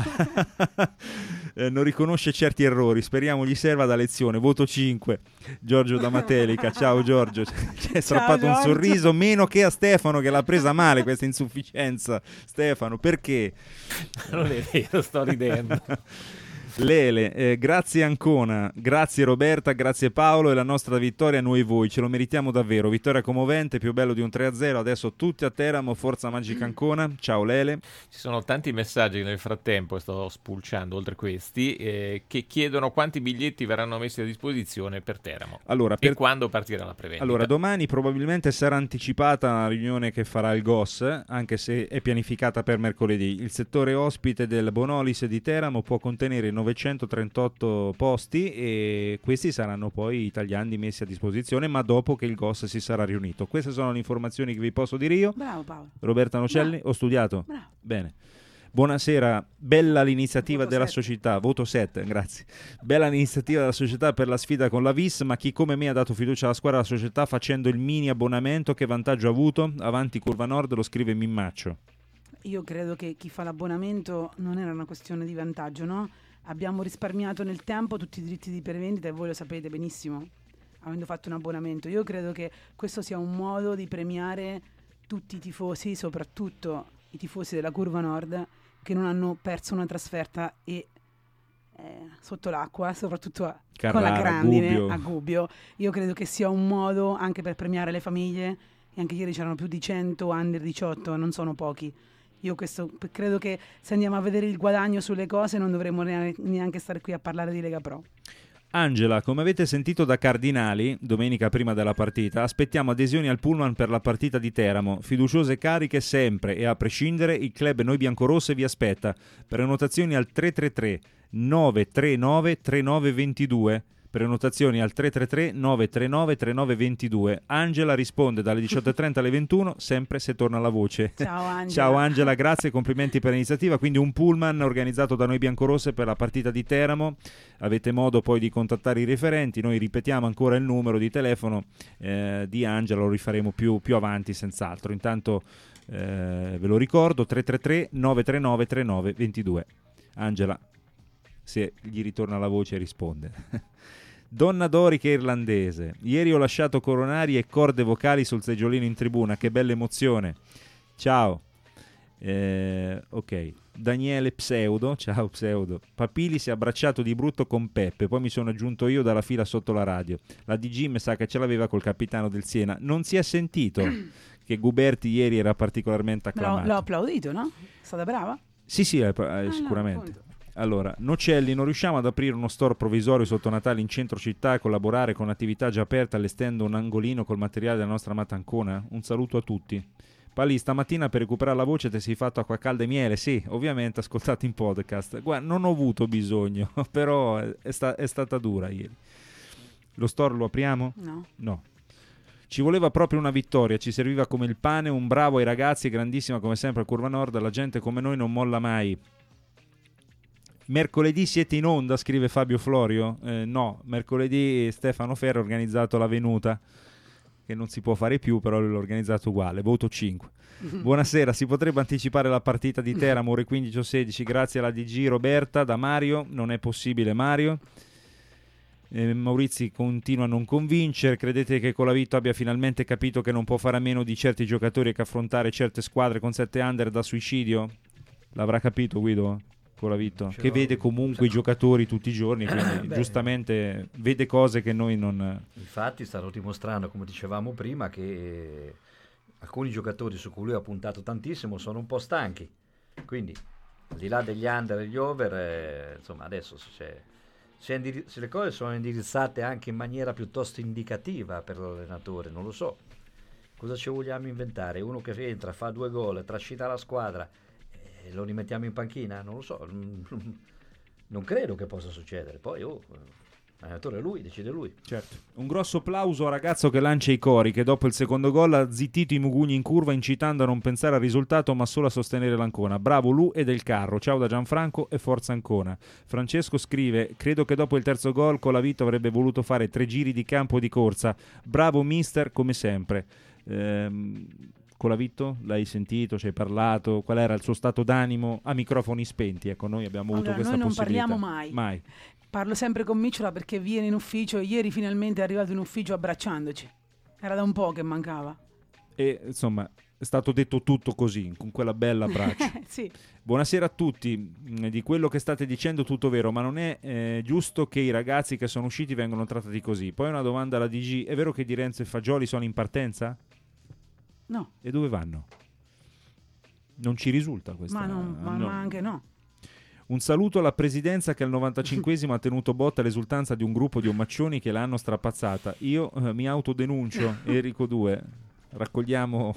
non riconosce certi errori, speriamo gli serva da lezione, voto 5. Giorgio da Matelica, ciao Giorgio, ci è strappato un sorriso, meno che a Stefano che l'ha presa male questa insufficienza. Stefano, perché? Non è vero, sto ridendo. Lele, grazie Ancona, grazie Roberta, grazie Paolo, e la nostra vittoria a noi voi, ce lo meritiamo davvero, vittoria commovente, più bello di un 3-0, adesso tutti a Teramo, forza magica Ancona, ciao Lele. Ci sono tanti messaggi nel frattempo, sto spulciando oltre questi, che chiedono quanti biglietti verranno messi a disposizione per Teramo e quando partirà la prevendita. Allora, domani probabilmente sarà anticipata la riunione che farà il GOS, anche se è pianificata per mercoledì. Il settore ospite del Bonolis di Teramo può contenere 938 posti e questi saranno poi italiani messi a disposizione, ma dopo che il GOS si sarà riunito. Queste sono le informazioni che vi posso dire io. Bravo Paolo. Roberta Nocelli, Bravo. Ho studiato? Bravo. Bene. Buonasera, bella l'iniziativa della società, voto 7, grazie. Bella l'iniziativa della società per la sfida con la Vis, ma chi come me ha dato fiducia alla squadra e alla società facendo il mini abbonamento, che vantaggio ha avuto? Avanti Curva Nord, lo scrive Mimmaccio. Io credo che chi fa l'abbonamento non era una questione di vantaggio, no? Abbiamo risparmiato nel tempo tutti i diritti di prevendita e voi lo sapete benissimo, avendo fatto un abbonamento. Io credo che questo sia un modo di premiare tutti i tifosi, soprattutto i tifosi della Curva Nord, che non hanno perso una trasferta e sotto l'acqua, soprattutto con la grandine a Gubbio. Io credo che sia un modo anche per premiare le famiglie, e anche ieri c'erano più di 100 under 18, non sono pochi. Io credo che se andiamo a vedere il guadagno sulle cose non dovremmo neanche stare qui a parlare di Lega Pro. Angela, come avete sentito da Cardinali, domenica prima della partita, aspettiamo adesioni al pullman per la partita di Teramo. Fiduciose e cariche sempre, e a prescindere il club Noi Biancorosse vi aspetta. Prenotazioni al 333 939 3922. Prenotazioni al 333 939 3922. Angela risponde dalle 18:30 alle 21, sempre se torna la voce. Ciao Angela. Ciao Angela, grazie e complimenti per l'iniziativa. Quindi un pullman organizzato da noi biancorosse per la partita di Teramo. Avete modo poi di contattare i referenti. Noi ripetiamo ancora il numero di telefono di Angela, lo rifaremo più avanti senz'altro. Intanto ve lo ricordo, 333 939 3922. Angela, se gli ritorna la voce, risponde. Donna dorica irlandese. Ieri ho lasciato coronari e corde vocali sul seggiolino in tribuna. Che bella emozione. Ciao. Ok. Daniele Pseudo. Ciao Pseudo. Papili si è abbracciato di brutto con Peppe. Poi mi sono aggiunto io dalla fila sotto la radio. La DG mi sa che ce l'aveva col capitano del Siena. Non si è sentito che Guberti ieri era particolarmente acclamato. L'ho applaudito, no? È stata brava? Sì, sicuramente. No, allora, Nocelli, non riusciamo ad aprire uno store provvisorio sotto Natale in centro città e collaborare con attività già aperte allestendo un angolino col materiale della nostra amata Ancona? Un saluto a tutti. Pali, stamattina per recuperare la voce ti sei fatto acqua calda e miele? Sì, ovviamente ascoltato in podcast. Guarda, non ho avuto bisogno, però è stata dura ieri. Lo store lo apriamo? No. Ci voleva proprio una vittoria, ci serviva come il pane, un bravo ai ragazzi, grandissima come sempre a Curva Nord, la gente come noi non molla mai. Mercoledì siete in onda, scrive Fabio Florio? No, mercoledì Stefano Ferro ha organizzato la venuta, che non si può fare più, però lui l'ha organizzato uguale, voto 5. Buonasera, si potrebbe anticipare la partita di Teramo ore 15 o 16, grazie alla DG Roberta, da Mario, non è possibile Mario. Maurizi continua a non convincere. Credete che Colavito abbia finalmente capito che non può fare a meno di certi giocatori e che affrontare certe squadre con 7 under da suicidio? L'avrà capito Guido? Colavito, che vede comunque i giocatori tutti i giorni, quindi giustamente vede cose che noi non... Infatti stanno dimostrando, come dicevamo prima, che alcuni giocatori su cui lui ha puntato tantissimo sono un po' stanchi, quindi al di là degli under e gli over, insomma adesso se le cose sono indirizzate anche in maniera piuttosto indicativa per l'allenatore, non lo so, cosa ci vogliamo inventare? Uno che entra, fa 2 gol, trascina la squadra, lo rimettiamo in panchina? Non lo so, non credo che possa succedere. Poi l'allenatore è lui, decide lui. Certo. Un grosso plauso al ragazzo che lancia i cori, che dopo il secondo gol ha zittito i mugugni in curva, incitando a non pensare al risultato ma solo a sostenere l'Ancona. Bravo Lu e Del Carro, ciao da Gianfranco e forza Ancona. Francesco scrive: credo che dopo il terzo gol Colavito avrebbe voluto fare 3 giri di campo di corsa. Bravo mister, come sempre. Colavito, l'hai sentito, ci hai parlato, qual era il suo stato d'animo a microfoni spenti? Ecco, noi abbiamo avuto questa possibilità. Noi non parliamo mai. Parlo sempre con Micciola perché viene in ufficio, ieri finalmente è arrivato in ufficio abbracciandoci, era da un po' che mancava. E insomma è stato detto tutto così, con quella bella abbraccio. Sì. Buonasera a tutti, di quello che state dicendo tutto vero, ma non è giusto che i ragazzi che sono usciti vengano trattati così. Poi una domanda alla DG, è vero che Di Renzo e Fagioli sono in partenza? No. E dove vanno? Non ci risulta questa. Ma anche no. Un saluto alla presidenza che al 95esimo ha tenuto botta all'esultanza di un gruppo di omaccioni che l'hanno strapazzata. Io mi autodenuncio, Enrico 2. Raccogliamo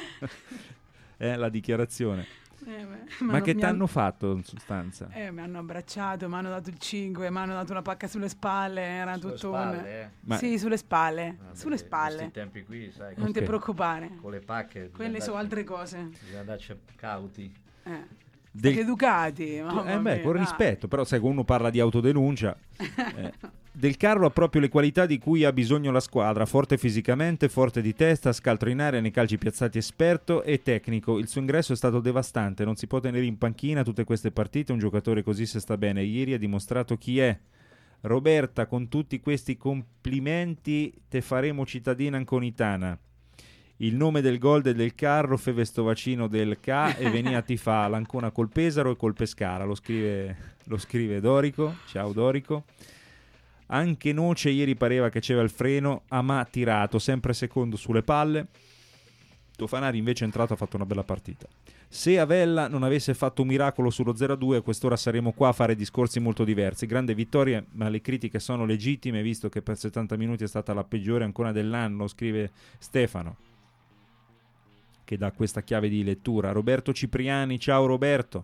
la dichiarazione. Ma che t'hanno fatto in sostanza? Mi hanno abbracciato, mi hanno dato il 5, mi hanno dato una pacca sulle spalle, era sulle tutto spalle, Sì, sulle spalle, sulle spalle. Questi tempi qui, sai, non ti preoccupare. Con le pacche. Quelle sono altre cose. Bisogna andarci cauti. State educati. Con rispetto, però sai, uno parla di autodenuncia. Del Carlo ha proprio le qualità di cui ha bisogno la squadra: forte fisicamente, forte di testa, scaltro in area nei calci piazzati, esperto e tecnico. Il suo ingresso è stato devastante, non si può tenere in panchina tutte queste partite, un giocatore così se sta bene. Ieri ha dimostrato chi è. Roberta, con tutti questi complimenti te faremo cittadina anconitana. Il nome del gol del Carro fe vesto vaccino del K e veniati fa l'Ancona col Pesaro e col Pescara, lo scrive Dorico. Ciao Dorico. Anche Noce ieri pareva che c'era il freno, ma tirato sempre secondo sulle palle. Tofanari invece è entrato, ha fatto una bella partita. Se Avella non avesse fatto un miracolo sullo 0-2, a quest'ora saremmo qua a fare discorsi molto diversi. Grande vittoria, ma le critiche sono legittime visto che per 70 minuti è stata la peggiore ancora dell'anno, scrive Stefano, che dà questa chiave di lettura. Roberto Cipriani, ciao Roberto.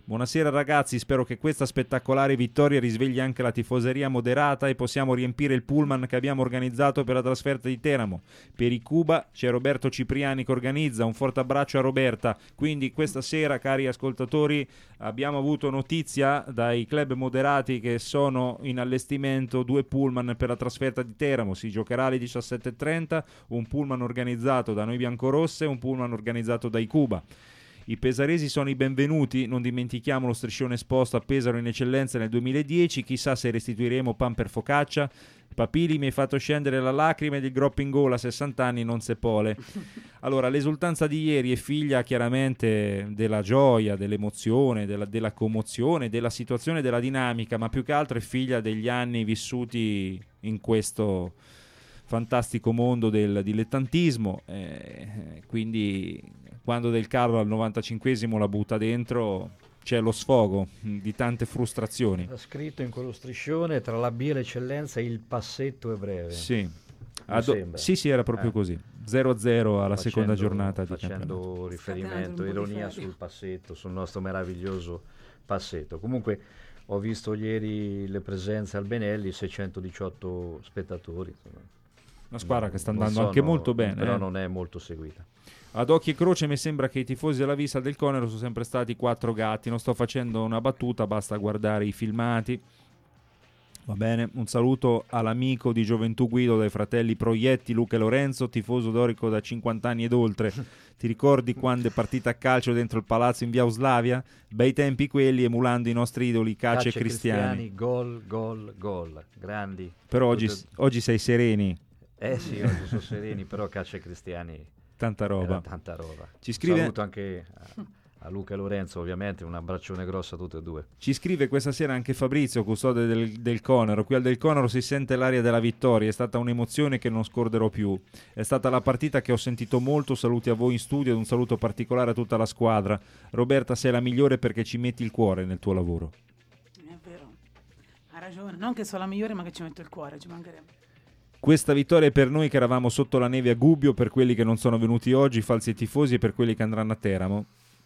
Buonasera ragazzi, spero che questa spettacolare vittoria risvegli anche la tifoseria moderata e possiamo riempire il pullman che abbiamo organizzato per la trasferta di Teramo. Per i Cuba c'è Roberto Cipriani che organizza, un forte abbraccio a Roberta. Quindi questa sera, cari ascoltatori, abbiamo avuto notizia dai club moderati che sono in allestimento 2 pullman per la trasferta di Teramo. Si giocherà alle 17:30, un pullman organizzato da noi biancorosse e un pullman organizzato dai Cuba. I pesaresi sono i benvenuti, non dimentichiamo lo striscione esposto a Pesaro in eccellenza nel 2010, chissà se restituiremo pan per focaccia. Papili, mi hai fatto scendere la lacrima ed il groppo in gola, 60 anni non se pole. Allora, l'esultanza di ieri è figlia chiaramente della gioia, dell'emozione, della commozione, della situazione, della dinamica, ma più che altro è figlia degli anni vissuti in questo fantastico mondo del dilettantismo, quindi quando Del Carlo al 95esimo la butta dentro c'è lo sfogo di tante frustrazioni. Era scritto in quello striscione: tra la B e l'eccellenza il passetto è breve. Sì, sì, era proprio così. 0-0 alla seconda giornata di campionato. Facendo riferimento, ironia sul passetto, sul nostro meraviglioso passetto. Comunque ho visto ieri le presenze al Benelli, 618 spettatori. Una squadra che sta andando anche molto bene. Però non è molto seguita. Ad occhio e croce mi sembra che i tifosi della Vista del Conero sono sempre stati 4 gatti. Non sto facendo una battuta, basta guardare i filmati. Va bene, un saluto all'amico di Gioventù Guido dei fratelli Proietti, Luca e Lorenzo, tifoso dorico da 50 anni ed oltre. Ti ricordi quando è partita a calcio dentro il palazzo in via Uslavia? Bei tempi quelli, emulando i nostri idoli Caccia e Cristiani. Gol, grandi. Però oggi sei sereni. Sì, oggi sono sereni, però Caccia e Cristiani... Tanta roba. Ci scrive... Saluto anche a Luca e Lorenzo, ovviamente, un abbraccione grosso a tutti e due. Ci scrive questa sera anche Fabrizio, custode del Conero. Qui al Del Conero si sente l'aria della vittoria, è stata un'emozione che non scorderò più. È stata la partita che ho sentito molto, saluti a voi in studio ed un saluto particolare a tutta la squadra. Roberta, sei la migliore perché ci metti il cuore nel tuo lavoro. È vero, ha ragione, non che sono la migliore ma che ci metto il cuore, ci mancherebbe. Questa vittoria è per noi che eravamo sotto la neve a Gubbio, per quelli che non sono venuti oggi, falsi tifosi, e per quelli che andranno a Teramo.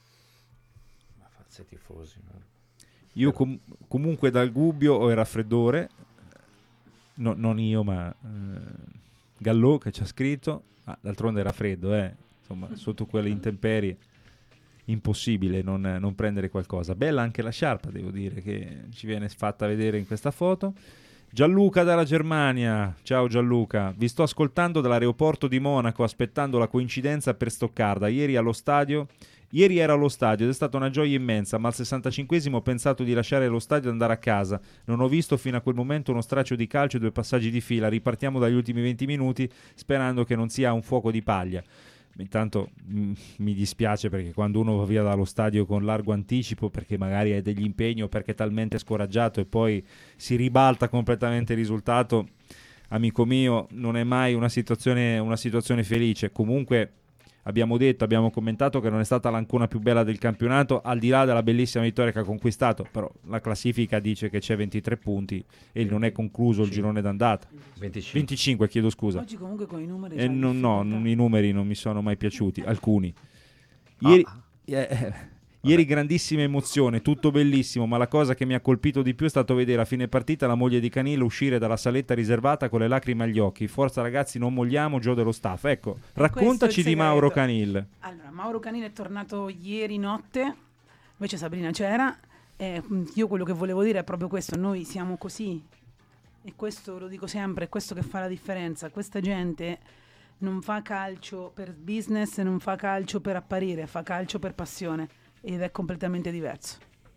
Ma falsi tifosi, no? Io comunque dal Gubbio ho il raffreddore, no, non io ma Gallò che ci ha scritto, d'altronde era freddo, insomma sotto quelle intemperie impossibile non prendere qualcosa. Bella anche la sciarpa, devo dire, che ci viene fatta vedere in questa foto. Gianluca dalla Germania, ciao Gianluca, vi sto ascoltando dall'aeroporto di Monaco aspettando la coincidenza per Stoccarda. Ieri ero allo stadio ed è stata una gioia immensa, ma al 65esimo ho pensato di lasciare lo stadio e andare a casa. Non ho visto fino a quel momento uno straccio di calcio e 2 passaggi di fila. Ripartiamo dagli ultimi 20 minuti sperando che non sia un fuoco di paglia. Intanto mi dispiace perché quando uno va via dallo stadio con largo anticipo perché magari hai degli impegni o perché è talmente scoraggiato e poi si ribalta completamente il risultato, amico mio, non è mai una situazione felice. Comunque abbiamo commentato che non è stata l'ancona più bella del campionato, al di là della bellissima vittoria che ha conquistato, però la classifica dice che c'è 23 punti e non è concluso il girone d'andata. 25, chiedo scusa. Oggi comunque con i numeri i numeri non mi sono mai piaciuti, alcuni. Ieri grandissima emozione, tutto bellissimo, ma la cosa che mi ha colpito di più è stato vedere a fine partita la moglie di Canillo uscire dalla saletta riservata con le lacrime agli occhi. Forza ragazzi, non molliamo, Gio dello staff. Ecco, raccontaci di Mauro Canil. Allora, Mauro Canil è tornato ieri notte, invece Sabrina c'era. Io quello che volevo dire è proprio questo, noi siamo così, e questo lo dico sempre, è questo che fa la differenza. Questa gente non fa calcio per business, non fa calcio per apparire, fa calcio per passione. Ed è completamente diverso.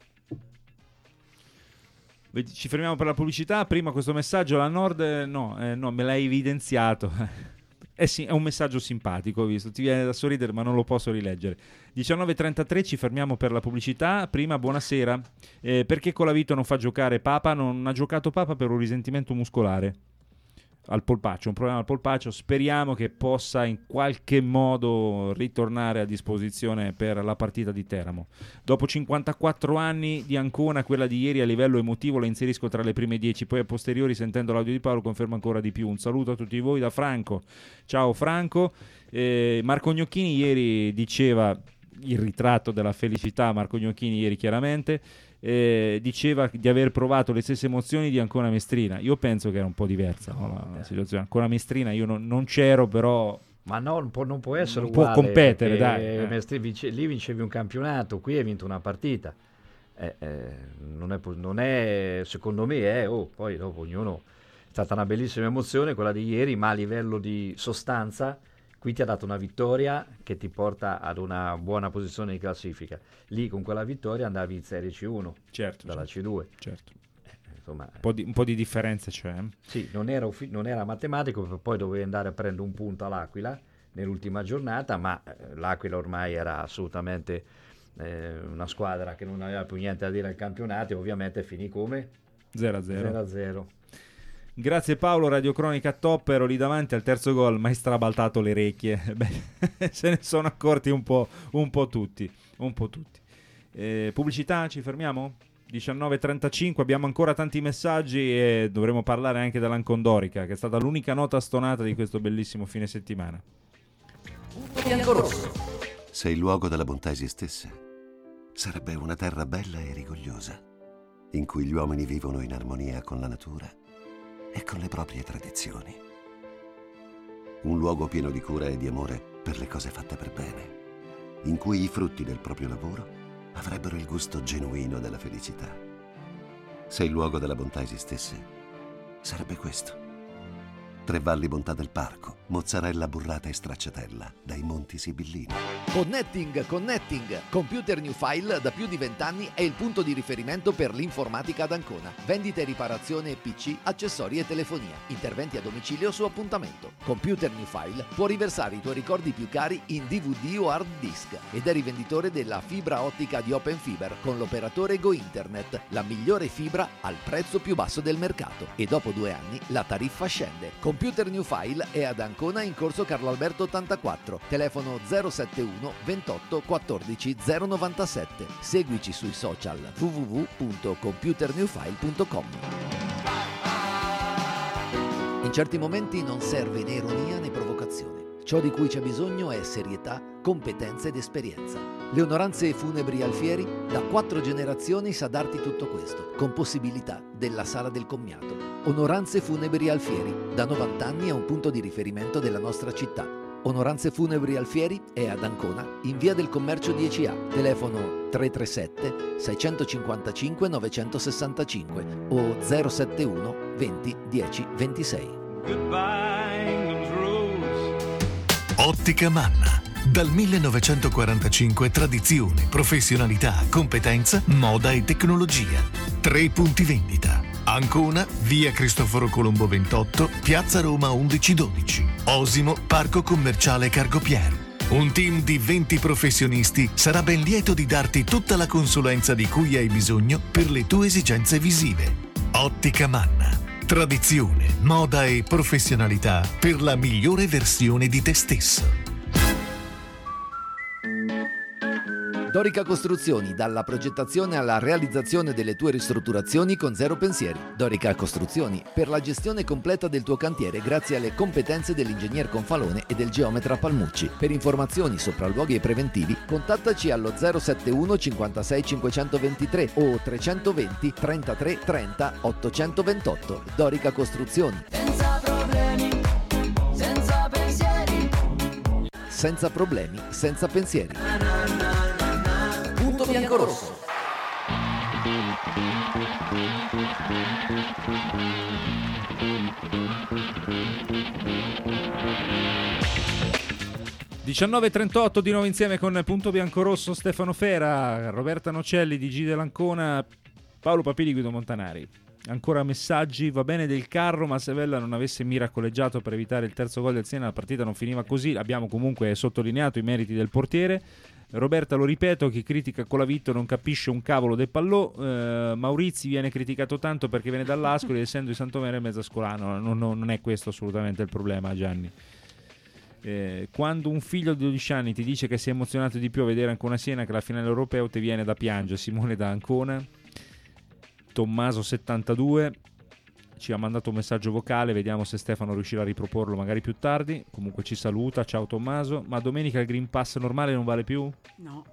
Ci fermiamo per la pubblicità. Prima questo messaggio, la Nord no, me l'hai evidenziato. Sì, è un messaggio simpatico, ho visto, ti viene da sorridere ma non lo posso rileggere. 19:33, ci fermiamo per la pubblicità. Prima, buonasera, perché Colavito non fa giocare Papa? Non ha giocato Papa per un risentimento muscolare al polpaccio, un problema al polpaccio. Speriamo che possa in qualche modo ritornare a disposizione per la partita di Teramo. Dopo 54 anni di Ancona, quella di ieri a livello emotivo la inserisco tra le prime 10, poi a posteriori sentendo l'audio di Paolo confermo ancora di più. Un saluto a tutti voi da Franco. Ciao Franco. Marco Gnocchini ieri diceva il ritratto della felicità Marco Gnocchini ieri chiaramente, diceva di aver provato le stesse emozioni di Ancona Mestrina. Io penso che era un po' diversa la situazione. Ancona Mestrina io non c'ero, però... Ma no, non può essere non uguale, può competere, dai. Lì vincevi un campionato, qui hai vinto una partita. Non è, secondo me, poi dopo ognuno... È stata una bellissima emozione quella di ieri, ma a livello di sostanza qui ti ha dato una vittoria che ti porta ad una buona posizione di classifica. Lì con quella vittoria andavi in Serie C1 dalla C2. Certo. Insomma, un po' di differenza c'è. Sì, non era matematico, poi dovevi andare a prendere un punto all'Aquila nell'ultima giornata, ma l'Aquila ormai era assolutamente una squadra che non aveva più niente da dire al campionato e ovviamente finì come 0-0. Grazie Paolo, Radiocronica top, ero lì davanti al terzo gol, ma hai strabaltato le orecchie. Beh, se ne sono accorti un po' tutti. Pubblicità, ci fermiamo? 19.35, abbiamo ancora tanti messaggi e dovremo parlare anche dell'Ancondorica, che è stata l'unica nota stonata di questo bellissimo fine settimana. Se il luogo della bontà esistesse, sarebbe una terra bella e rigogliosa, in cui gli uomini vivono in armonia con la natura e con le proprie tradizioni. Un luogo pieno di cura e di amore per le cose fatte per bene, in cui i frutti del proprio lavoro avrebbero il gusto genuino della felicità. Se il luogo della bontà esistesse, sarebbe questo. Tre Valli Bontà del Parco, mozzarella burrata e stracciatella dai Monti Sibillini. Connecting. Computer New File da più di 20 anni è il punto di riferimento per l'informatica ad Ancona. Vendita e riparazione PC, accessori e telefonia. Interventi a domicilio su appuntamento. Computer New File può riversare i tuoi ricordi più cari in DVD o hard disk ed è rivenditore della fibra ottica di Open Fiber con l'operatore Go Internet, la migliore fibra al prezzo più basso del mercato. E dopo 2 anni la tariffa scende. Computer New File è ad Ancona in corso Carlo Alberto 84, telefono 071 28 14 097. Seguici sui social www.computernewfile.com. In certi momenti non serve né ironia né provocazione. Ciò di cui c'è bisogno è serietà, competenza ed esperienza. Le Onoranze Funebri Alfieri da 4 generazioni sa darti tutto questo, con possibilità della sala del commiato. Onoranze Funebri Alfieri, da 90 anni è un punto di riferimento della nostra città. Onoranze Funebri Alfieri è ad Ancona, in via del Commercio 10A, telefono 337 655 965 o 071 20 10 26. Ottica Manna. Dal 1945 tradizione, professionalità, competenza, moda e tecnologia. 3 punti vendita. Ancona, via Cristoforo Colombo 28, piazza Roma 1112. Osimo, Parco Commerciale Cargopier. Un team di 20 professionisti sarà ben lieto di darti tutta la consulenza di cui hai bisogno per le tue esigenze visive. Ottica Manna. Tradizione, moda e professionalità per la migliore versione di te stesso. Dorica Costruzioni, dalla progettazione alla realizzazione delle tue ristrutturazioni con zero pensieri. Dorica Costruzioni, per la gestione completa del tuo cantiere grazie alle competenze dell'ingegner Confalone e del geometra Palmucci. Per informazioni, sopralluoghi e preventivi, contattaci allo 071 56 523 o 320 33 30 828. Dorica Costruzioni. Senza problemi, senza pensieri. Senza problemi, senza pensieri. Punto biancorosso. (19:38) di nuovo insieme con Punto Biancorosso, Stefano Fera, Roberta Nocelli di G dell'Ancona, Paolo Papili, Guido Montanari. Ancora messaggi: va bene del carro, ma se Vella non avesse miracoleggiato per evitare il terzo gol del Siena la partita non finiva così. Abbiamo comunque sottolineato i meriti del portiere. Roberta, lo ripeto, chi critica Colavitto non capisce un cavolo del pallò. Maurizi viene criticato tanto perché viene dall'Ascoli, essendo di Santomero e Mezzascolano. Non è questo assolutamente il problema, Gianni. Quando un figlio di 12 anni ti dice che si è emozionato di più a vedere Ancona Siena che la finale europea, ti viene da piangere. Simone da Ancona. Tommaso 72 ci ha mandato un messaggio vocale, vediamo se Stefano riuscirà a riproporlo magari più tardi. Comunque ci saluta, ciao Tommaso. Ma domenica il Green Pass normale non vale più? No.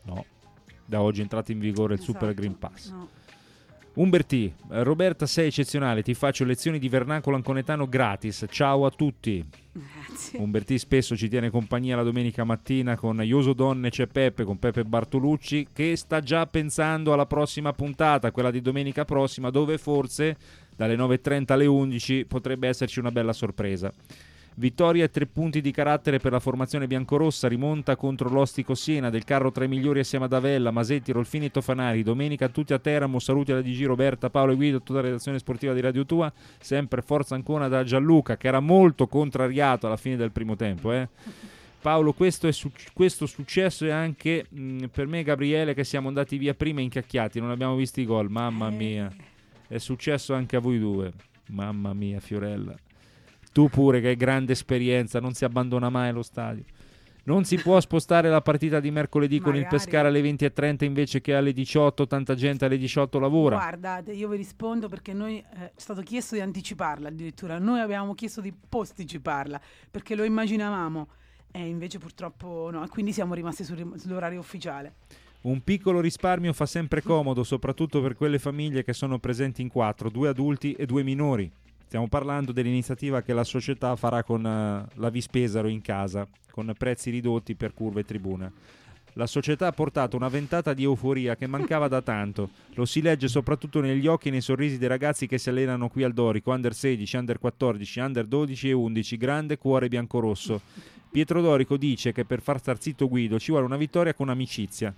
Da oggi è entrato in vigore il Esatto, Super Green Pass. no. Umberti, Roberta sei eccezionale, ti faccio lezioni di vernacolo anconetano gratis, ciao a tutti. Grazie. Umberti spesso ci tiene compagnia la domenica mattina con Ioso Donne c'è Peppe, con Peppe Bartolucci, che sta già pensando alla prossima puntata, quella di domenica prossima, dove forse dalle 9.30 alle 11 potrebbe esserci una bella sorpresa. Vittoria e 3 punti di carattere per la formazione biancorossa, rimonta contro l'Ostico Siena, del carro tra i migliori assieme ad Avella, Masetti, Rolfini e Tofanari. Domenica tutti a Teramo, saluti alla DG Roberta, Paolo e Guido, tutta la redazione sportiva di Radio Tua, sempre forza Ancona da Gianluca, che era molto contrariato alla fine del primo tempo. Paolo, questo successo è anche per me e Gabriele, che siamo andati via prima incacchiati, non abbiamo visto i gol, mamma mia, è successo anche a voi due, mamma mia Fiorella. Tu pure che hai grande esperienza, non si abbandona mai allo stadio. Non si può spostare la partita di mercoledì con il Pescara alle 20.30 invece che alle 18, tanta gente alle 18 lavora. Guardate, io vi rispondo perché noi ci è stato chiesto di anticiparla addirittura, noi avevamo chiesto di posticiparla perché lo immaginavamo e invece purtroppo no, e quindi siamo rimasti sull'orario ufficiale. Un piccolo risparmio fa sempre comodo, soprattutto per quelle famiglie che sono presenti in 4, 2 adulti e 2 minori. Stiamo parlando dell'iniziativa che la società farà con la Vispesaro in casa, con prezzi ridotti per curve e tribuna. La società ha portato una ventata di euforia che mancava da tanto. Lo si legge soprattutto negli occhi e nei sorrisi dei ragazzi che si allenano qui al Dorico, under 16, under 14, under 12 e 11, grande cuore biancorosso. Pietro Dorico dice che per far star zitto Guido ci vuole una vittoria con amicizia.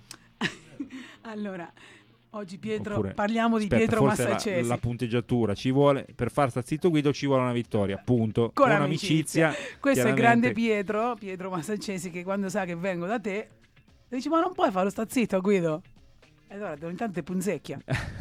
Allora, oggi Pietro, Oppure, parliamo di aspetta, Pietro forse Massacesi. la punteggiatura ci vuole per far star zitto Guido, ci vuole una vittoria, punto. Con amicizia. Questo è grande Pietro Massacesi, che quando sa che vengo da te dici ma non puoi farlo sta zitto Guido, e allora ogni tanto te punzecchia.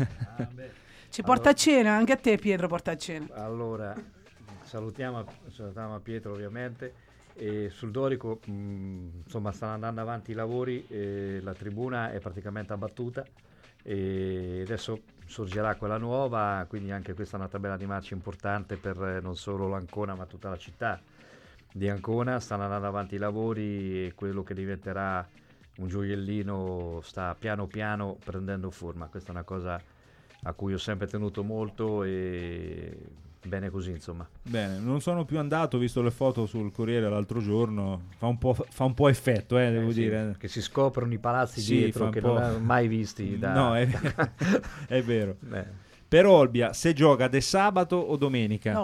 Ci porta a cena anche a te Pietro, porta a cena. Allora salutiamo a Pietro ovviamente. E sul Dorico insomma stanno andando avanti i lavori, la tribuna è praticamente abbattuta e adesso sorgerà quella nuova, quindi anche questa è una tabella di marcia importante per non solo l'Ancona ma tutta la città di Ancona. Stanno andando avanti i lavori e quello che diventerà un gioiellino sta piano piano prendendo forma. Questa è una cosa a cui ho sempre tenuto molto e bene così, insomma. Bene, non sono più andato, ho visto le foto sul Corriere l'altro giorno, fa un po' effetto, devo dire. Che si scoprono i palazzi dietro che non avevo mai visti da... No, è vero. Per Olbia, se gioca de sabato o domenica?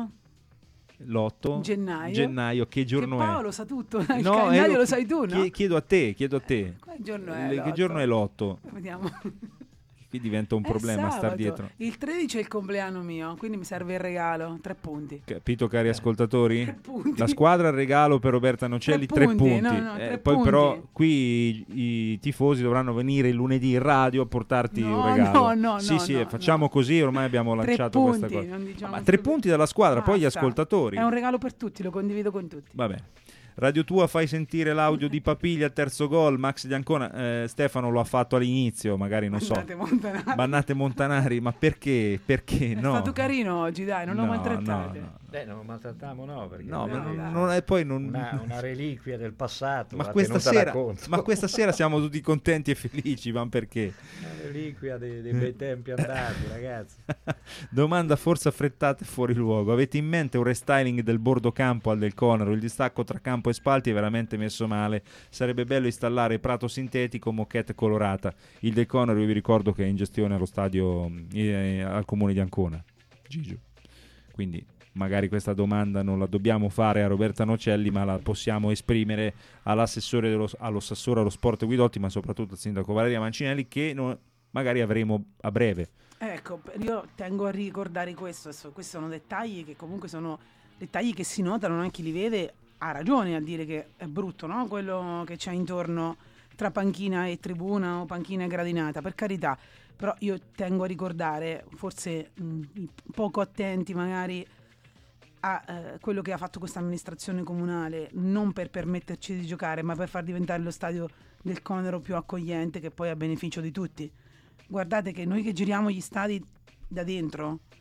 L'8 gennaio, che giorno che è? Paolo sa tutto, il calendario lo sai tu, no? Chiedo a te. Che giorno è che giorno è l'8? Vediamo. Qui diventa un problema star dietro. Il 13 è il compleanno mio, quindi mi serve il regalo, 3 punti. Capito, cari ascoltatori? 3 punti. La squadra al regalo per Roberta Nocelli, 3 punti. No, 3 poi punti. però qui i tifosi dovranno venire il lunedì in radio a portarti un regalo. No, facciamo così, ormai abbiamo lanciato questa cosa. Non diciamo ma 3 punti dalla squadra, basta. poi gli ascoltatori. È un regalo per tutti, lo condivido con tutti. Vabbè. Radio Tua, fai sentire l'audio di Papiglia, terzo gol, Max di Ancona. Stefano lo ha fatto all'inizio, magari non Bannate Montanari, ma perché? Perché no? È stato carino oggi, dai, non lo maltrattate. Non lo maltrattiamo, no, perché non è poi una reliquia del passato. Ma questa sera siamo tutti contenti e felici, ma perché? Una reliquia dei bei tempi andati, ragazzi. Domanda forse affrettata e fuori luogo. Avete in mente un restyling del bordo campo al Del Conero? Il distacco tra campo e spalti è veramente messo male. Sarebbe bello installare prato sintetico, moquette colorata. Il Del Conero, io vi ricordo che è in gestione allo stadio al comune di Ancona, Gigio. Quindi magari questa domanda non la dobbiamo fare a Roberta Nocelli, ma la possiamo esprimere all'assessore all'assessore allo sport Guidotti, ma soprattutto al sindaco Valeria Mancinelli, che magari avremo a breve. Ecco, io tengo a ricordare questo. Questi sono dettagli che comunque sono dettagli che si notano, anche chi li vede ha ragione a dire che è brutto, no? Quello che c'è intorno tra panchina e tribuna o panchina e gradinata, per carità, però io tengo a ricordare, forse poco attenti magari a quello che ha fatto questa amministrazione comunale, non per permetterci di giocare, ma per far diventare lo stadio del Conero più accogliente, che poi è a beneficio di tutti. Guardate che noi che giriamo gli stadi da dentro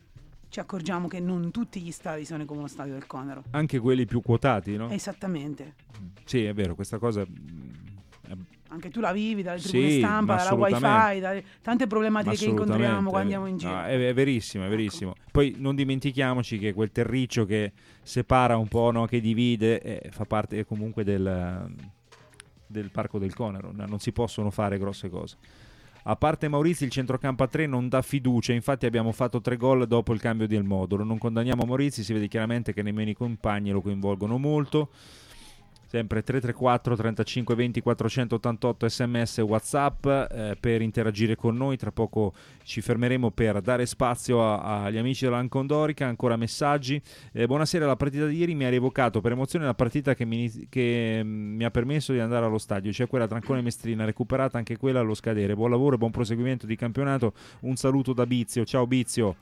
ci accorgiamo che non tutti gli stadi sono come lo stadio del Conero. Anche quelli più quotati, no? Esattamente. Sì, è vero, questa cosa... Anche tu la vivi dalle tribune Sì, stampa, dalla wifi, dalle tante problematiche che incontriamo quando andiamo in giro. No, è verissimo, è verissimo. Ecco. Poi non dimentichiamoci che quel terriccio che separa un po', no, che divide, fa parte comunque del Parco del Conero. Non si possono fare grosse cose. A parte Maurizio, il centrocampo a 3 non dà fiducia, infatti abbiamo fatto 3 gol dopo il cambio del modulo. Non condanniamo Maurizio, si vede chiaramente che nemmeno i compagni lo coinvolgono molto. Sempre 334 35 20 488 sms e WhatsApp per interagire con noi. Tra poco ci fermeremo per dare spazio agli amici dell'Ancondorica. Ancora messaggi. Buonasera, la partita di ieri mi ha rievocato per emozione la partita che mi ha permesso di andare allo stadio, cioè quella tra Ancona e Mestrina, recuperata anche quella allo scadere. Buon lavoro e buon proseguimento di campionato. Un saluto da Bizio. Ciao Bizio.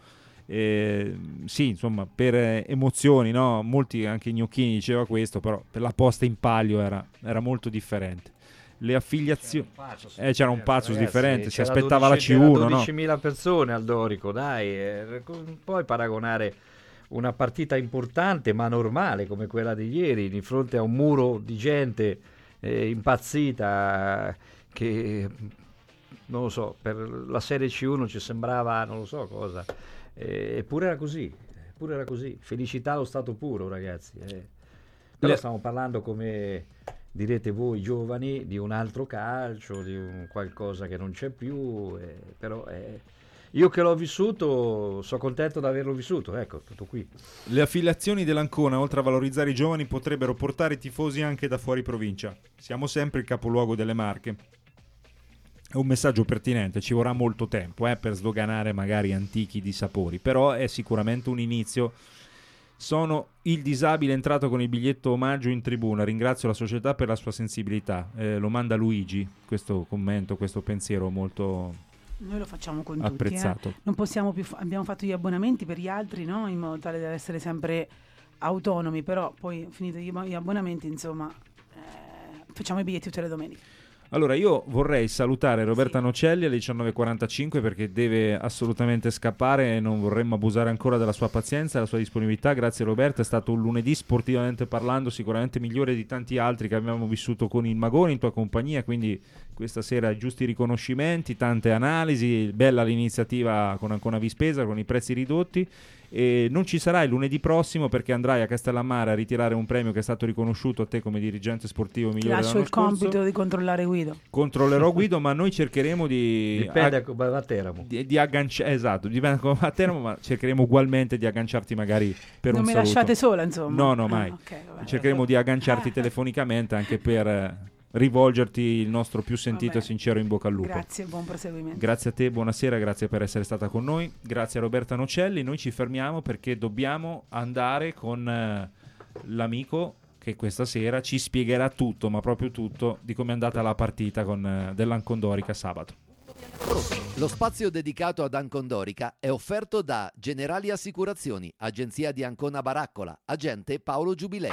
Sì, insomma, per emozioni, no? Molti, anche Gnocchini diceva questo, però per la posta in palio era molto differente. Le affiliazioni, c'era un pazzo differente, si aspettava la C1, 12.000 persone al Dorico, dai, puoi paragonare una partita importante ma normale come quella di ieri di fronte a un muro di gente impazzita che, non lo so, per la Serie C1 ci sembrava non lo so cosa. Eppure era così, felicità allo stato puro, ragazzi. Però stiamo parlando, come direte voi giovani, di un altro calcio, di un qualcosa che non c'è più, però io che l'ho vissuto sono contento di averlo vissuto, ecco, tutto qui. Le affiliazioni dell'Ancona, oltre a valorizzare i giovani, potrebbero portare i tifosi anche da fuori provincia. Siamo sempre il capoluogo delle Marche. È un messaggio pertinente, ci vorrà molto tempo per sdoganare magari antichi dissapori, però è sicuramente un inizio. Sono il disabile entrato con il biglietto omaggio in tribuna, ringrazio la società per la sua sensibilità. Lo manda Luigi, questo commento, questo pensiero molto Noi lo facciamo con apprezzato. Tutti. Non possiamo più abbiamo fatto gli abbonamenti per gli altri, no? In modo tale da essere sempre autonomi, però poi finiti gli abbonamenti, insomma, facciamo i biglietti tutte le domeniche. Allora, io vorrei salutare Roberta Nocelli alle 19.45 perché deve assolutamente scappare e non vorremmo abusare ancora della sua pazienza e della sua disponibilità. Grazie Roberta, è stato un lunedì sportivamente parlando sicuramente migliore di tanti altri che abbiamo vissuto con il Magone in tua compagnia, quindi questa sera giusti riconoscimenti, tante analisi, bella l'iniziativa con Ancona Vispesa con i prezzi ridotti. E non ci sarai lunedì prossimo perché andrai a Castellammare a ritirare un premio che è stato riconosciuto a te come dirigente sportivo migliore dell'anno scorso. Lascio il compito di controllare Guido. Controllerò Guido, ma noi cercheremo di agganciare, esatto, dipende come Teramo, ma cercheremo ugualmente di agganciarti magari per non un mi saluto. Lasciate sola, insomma. No, mai. Okay, cercheremo di agganciarti telefonicamente anche per rivolgerti il nostro più sentito e sincero in bocca al lupo. Grazie, buon proseguimento. Grazie a te, buonasera, grazie per essere stata con noi, grazie a Roberta Nocelli. Noi ci fermiamo perché dobbiamo andare con l'amico che questa sera ci spiegherà tutto, ma proprio tutto, di come è andata la partita dell'Ancondorica sabato. Lo spazio dedicato ad Ancondorica è offerto da Generali Assicurazioni, agenzia di Ancona Baraccola, agente Paolo Giubilei.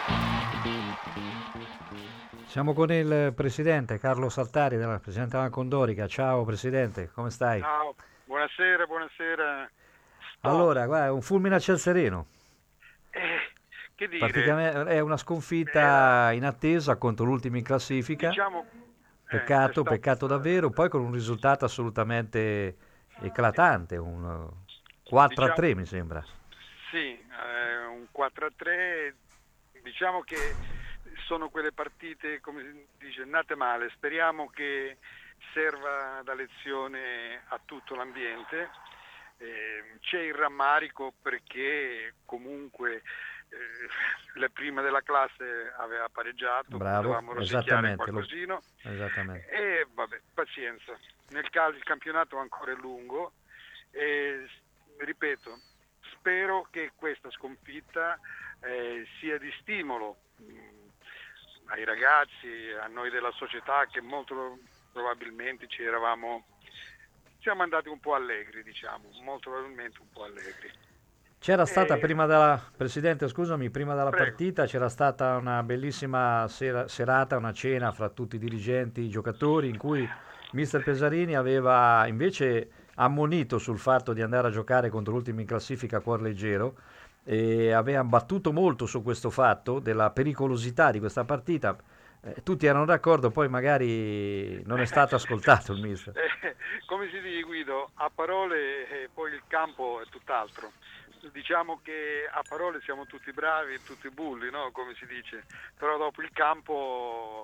Siamo con il presidente Carlo Saltari, della presidente dell'Ancondorica. Ciao presidente, come stai? Ciao, buonasera. Allora, guarda, un fulmine a ciel sereno. Che dire? Praticamente è una sconfitta in attesa contro l'ultimo in classifica. Diciamo, peccato davvero, poi con un risultato assolutamente eclatante, un 4-3 mi sembra. Sì, un 4-3, diciamo che sono quelle partite, come si dice, nate male. Speriamo che serva da lezione a tutto l'ambiente. C'è il rammarico perché comunque la prima della classe aveva pareggiato, potevamo rosicchiare qualcosino. Esattamente. E vabbè, pazienza. Il campionato ancora è lungo e ripeto, spero che questa sconfitta sia di stimolo ai ragazzi, a noi della società, che molto probabilmente siamo andati un po' allegri, diciamo, molto probabilmente un po' allegri. C'era stata prima della partita c'era stata una bellissima serata, una cena fra tutti i dirigenti, i giocatori, in cui mister Pesarini aveva invece ammonito sul fatto di andare a giocare contro l'ultimo in classifica a cuor leggero, e avevamo battuto molto su questo fatto della pericolosità di questa partita. Tutti erano d'accordo, poi magari non è stato ascoltato il mister. Come si dice, Guido, a parole poi il campo è tutt'altro. Diciamo che a parole siamo tutti bravi e tutti bulli, no? Come si dice, però dopo il campo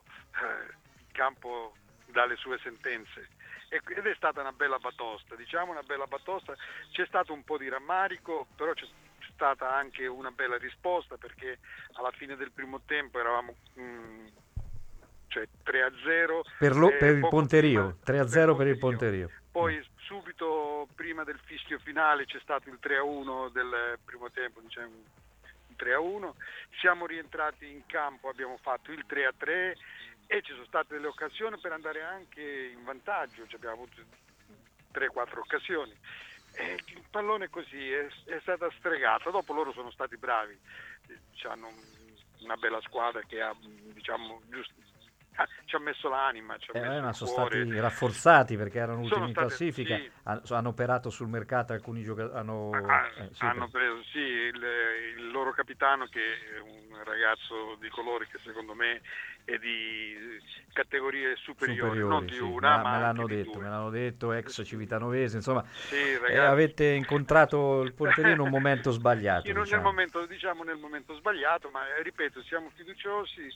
dà le sue sentenze, ed è stata una bella batosta, c'è stato un po' di rammarico, però c'è stata anche una bella risposta, perché alla fine del primo tempo eravamo 3-0 per il Ponterio, 3-0 per il Ponterio. Poi subito prima del fischio finale c'è stato il 3-1 del primo tempo, diciamo il 3-1, siamo rientrati in campo, abbiamo fatto il 3-3 e ci sono state delle occasioni per andare anche in vantaggio, abbiamo avuto 3-4 occasioni. Il pallone così è stata stregata, dopo loro sono stati bravi, hanno una bella squadra che ha, ci ha messo l'anima, ma sono stati rafforzati perché erano ultimi in classifica, sì. Hanno operato sul mercato alcuni giocatori, hanno preso il loro capitano, che è un ragazzo di colore che secondo me è di categorie superiori, non di una, ma me l'hanno detto, ex Civitanovese, insomma, sì, avete incontrato il Ponterio in un momento sbagliato. Nel momento sbagliato, ma ripeto, siamo fiduciosi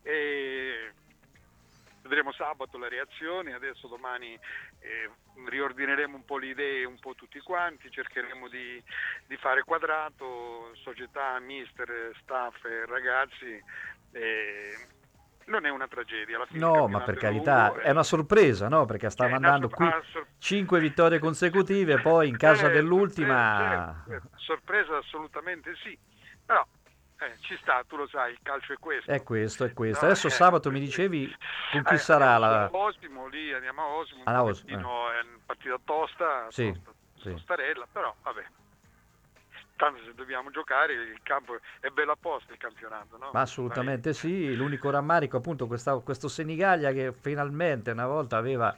e vedremo sabato le reazioni. Adesso domani riordineremo un po' le idee, un po' tutti quanti, cercheremo di fare quadrato, società, mister, staff, ragazzi. Non è una tragedia alla fine. No, ma per carità, è una sorpresa, no? Perché stava andando qui 5 vittorie consecutive, poi in casa dell'ultima. Sorpresa assolutamente sì, però ci sta, tu lo sai, il calcio è questo. È questo. Adesso sabato mi dicevi con chi sarà la... Osimo, lì andiamo a Osimo, è una partita tosta, tostarella, però vabbè. Tanto se dobbiamo giocare, il campo è bello apposta, il campionato, no? Ma assolutamente sì, l'unico rammarico appunto questo Senigallia che finalmente una volta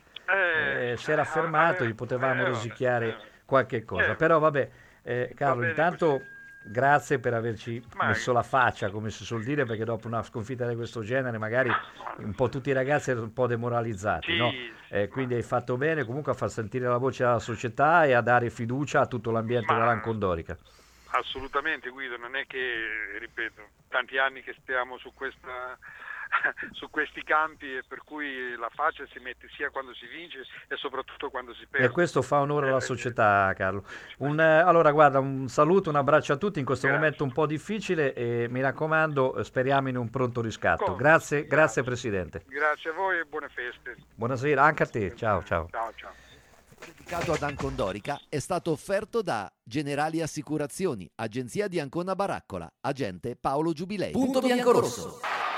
si era affermato, gli potevamo rosicchiare qualche cosa, però vabbè, Carlo, intanto grazie per averci messo la faccia, come si suol dire, perché dopo una sconfitta di questo genere magari un po' tutti i ragazzi erano un po' demoralizzati, no? Quindi hai fatto bene comunque a far sentire la voce alla società e a dare fiducia a tutto l'ambiente della Landcondorica. Assolutamente, Guido, non è che, ripeto, tanti anni che stiamo su questi campi, e per cui la faccia si mette sia quando si vince e soprattutto quando si perde. E questo fa onore alla società, Carlo. Allora guarda, un saluto, un abbraccio a tutti in questo momento un po' difficile, e mi raccomando, speriamo in un pronto riscatto. Grazie Presidente. Grazie a voi e buone feste. Buonasera anche a te, ciao. Ciao. Dedicato ad Ancondorica è stato offerto da Generali Assicurazioni, agenzia di Ancona Baraccola, agente Paolo Giubilei. Punto Biancorosso.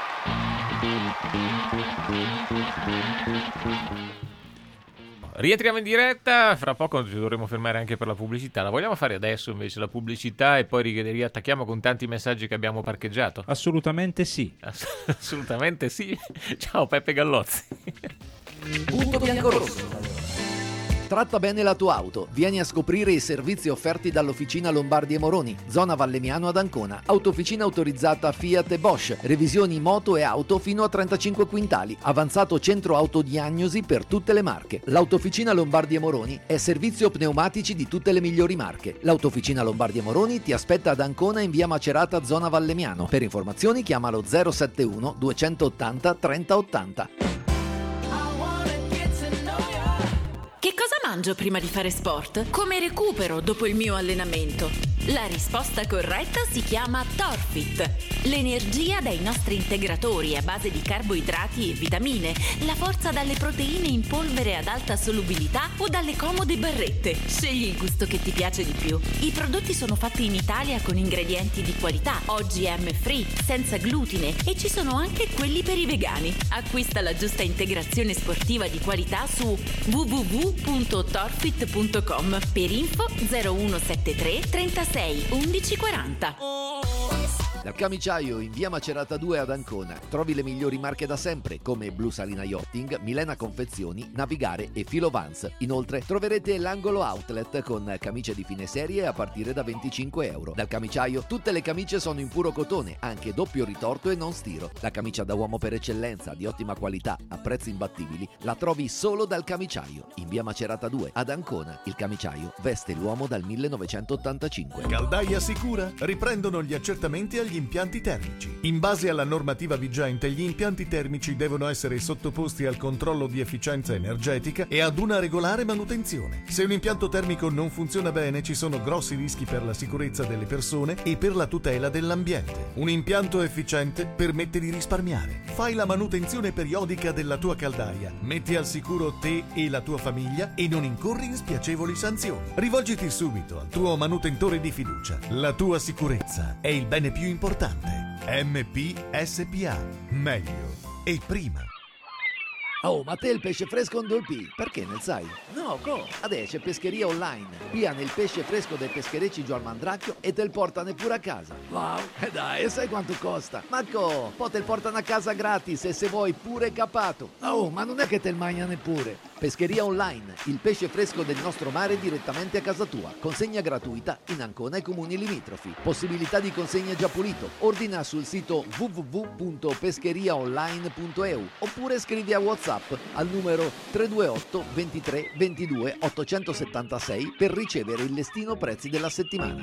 Rientriamo in diretta, fra poco ci dovremo fermare anche per la pubblicità. La vogliamo fare adesso invece la pubblicità e poi riattacchiamo con tanti messaggi che abbiamo parcheggiato? Assolutamente sì. Assolutamente sì. Ciao Peppe Gallozzi. Punto Biancorosso. Tratta bene la tua auto. Vieni a scoprire i servizi offerti dall'Officina Lombardi e Moroni, zona Valemiano ad Ancona. Autofficina autorizzata Fiat e Bosch. Revisioni moto e auto fino a 35 quintali. Avanzato centro autodiagnosi per tutte le marche. L'Autofficina Lombardi e Moroni è servizio pneumatici di tutte le migliori marche. L'Autofficina Lombardi e Moroni ti aspetta ad Ancona in via Macerata, zona Valemiano. Per informazioni chiamalo 071 280 3080. Che cosa mangio prima di fare sport? Come recupero dopo il mio allenamento? La risposta corretta si chiama Torfit. L'energia dai nostri integratori a base di carboidrati e vitamine, la forza dalle proteine in polvere ad alta solubilità o dalle comode barrette. Scegli il gusto che ti piace di più. I prodotti sono fatti in Italia con ingredienti di qualità, OGM free, senza glutine, e ci sono anche quelli per i vegani. Acquista la giusta integrazione sportiva di qualità su www.torfit.com. Per info 0173 36 11 40. Dal Camiciaio in via Macerata 2 ad Ancona trovi le migliori marche da sempre come Blu Salina Yachting, Milena Confezioni, Navigare e Filo Vans. Inoltre troverete l'angolo outlet con camicie di fine serie a partire da €25. Dal Camiciaio tutte le camicie sono in puro cotone, anche doppio ritorto e non stiro. La camicia da uomo per eccellenza, di ottima qualità, a prezzi imbattibili, la trovi solo dal Camiciaio in via Macerata 2 ad Ancona. Il Camiciaio veste l'uomo dal 1985. Caldaia Sicura riprendono gli accertamenti agli impianti termici. In base alla normativa vigente, gli impianti termici devono essere sottoposti al controllo di efficienza energetica e ad una regolare manutenzione. Se un impianto termico non funziona bene, ci sono grossi rischi per la sicurezza delle persone e per la tutela dell'ambiente. Un impianto efficiente permette di risparmiare. Fai la manutenzione periodica della tua caldaia, metti al sicuro te e la tua famiglia e non incorri in spiacevoli sanzioni. Rivolgiti subito al tuo manutentore di fiducia. La tua sicurezza è il bene più importante. MP SPA. Meglio e prima. Oh, ma te il pesce fresco non dolpì? Perché ne sai? No, adesso c'è pescheria online. Pia nel pesce fresco dei pescherecci Gio Mandracchio e te il portano pure a casa. Wow, e dai, sai quanto costa? Marco, poi te il portano a casa gratis e se vuoi pure capato. Oh, ma non è che te il mangia neppure. Pescheria online, il pesce fresco del nostro mare direttamente a casa tua. Consegna gratuita in Ancona e comuni limitrofi. Possibilità di consegna già pulito. Ordina sul sito www.pescheriaonline.eu oppure scrivi a WhatsApp al numero 328 23 22 876 per ricevere il listino prezzi della settimana.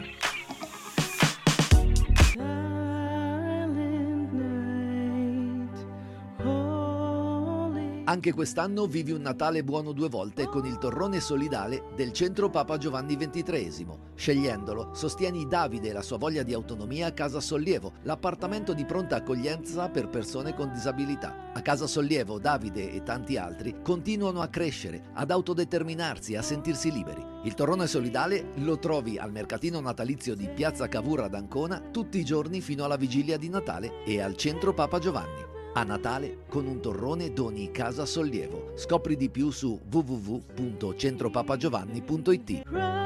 Anche quest'anno vivi un Natale buono 2 volte con il torrone solidale del Centro Papa Giovanni XXIII. Scegliendolo, sostieni Davide e la sua voglia di autonomia a Casa Sollievo, l'appartamento di pronta accoglienza per persone con disabilità. A Casa Sollievo, Davide e tanti altri continuano a crescere, ad autodeterminarsi, a sentirsi liberi. Il torrone solidale lo trovi al mercatino natalizio di Piazza Cavour ad Ancona tutti i giorni fino alla vigilia di Natale e al Centro Papa Giovanni. A Natale con un torrone doni Casa Sollievo. Scopri di più su www.centropapagiovanni.it.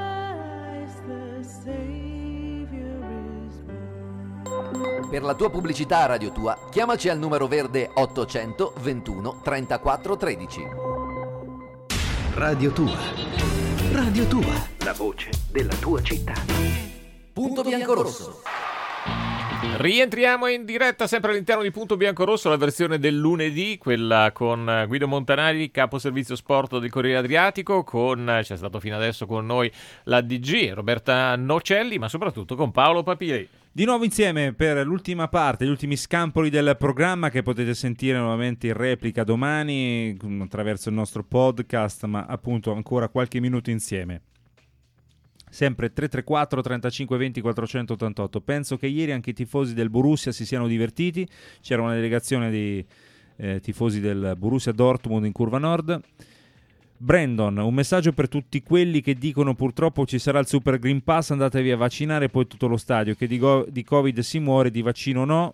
Per la tua pubblicità a Radio Tua, chiamaci al numero verde 800 21 34 13. Radio Tua. Radio Tua. La voce della tua città. Punto bianco-rosso. Rientriamo in diretta sempre all'interno di Punto Bianco-Rosso, la versione del lunedì, quella con Guido Montanari, capo servizio sport del Corriere Adriatico, c'è stato fino adesso con noi la DG Roberta Nocelli, ma soprattutto con Paolo Papiri. Di nuovo insieme per l'ultima parte, gli ultimi scampoli del programma che potete sentire nuovamente in replica domani attraverso il nostro podcast, ma appunto ancora qualche minuto insieme. Sempre 334 35 20 488. Penso che ieri anche i tifosi del Borussia si siano divertiti. C'era una delegazione di tifosi del Borussia Dortmund in Curva Nord. Brandon, un messaggio per tutti quelli che dicono purtroppo ci sarà il Super Green Pass, andatevi a vaccinare poi tutto lo stadio, che di Covid si muore, di vaccino no.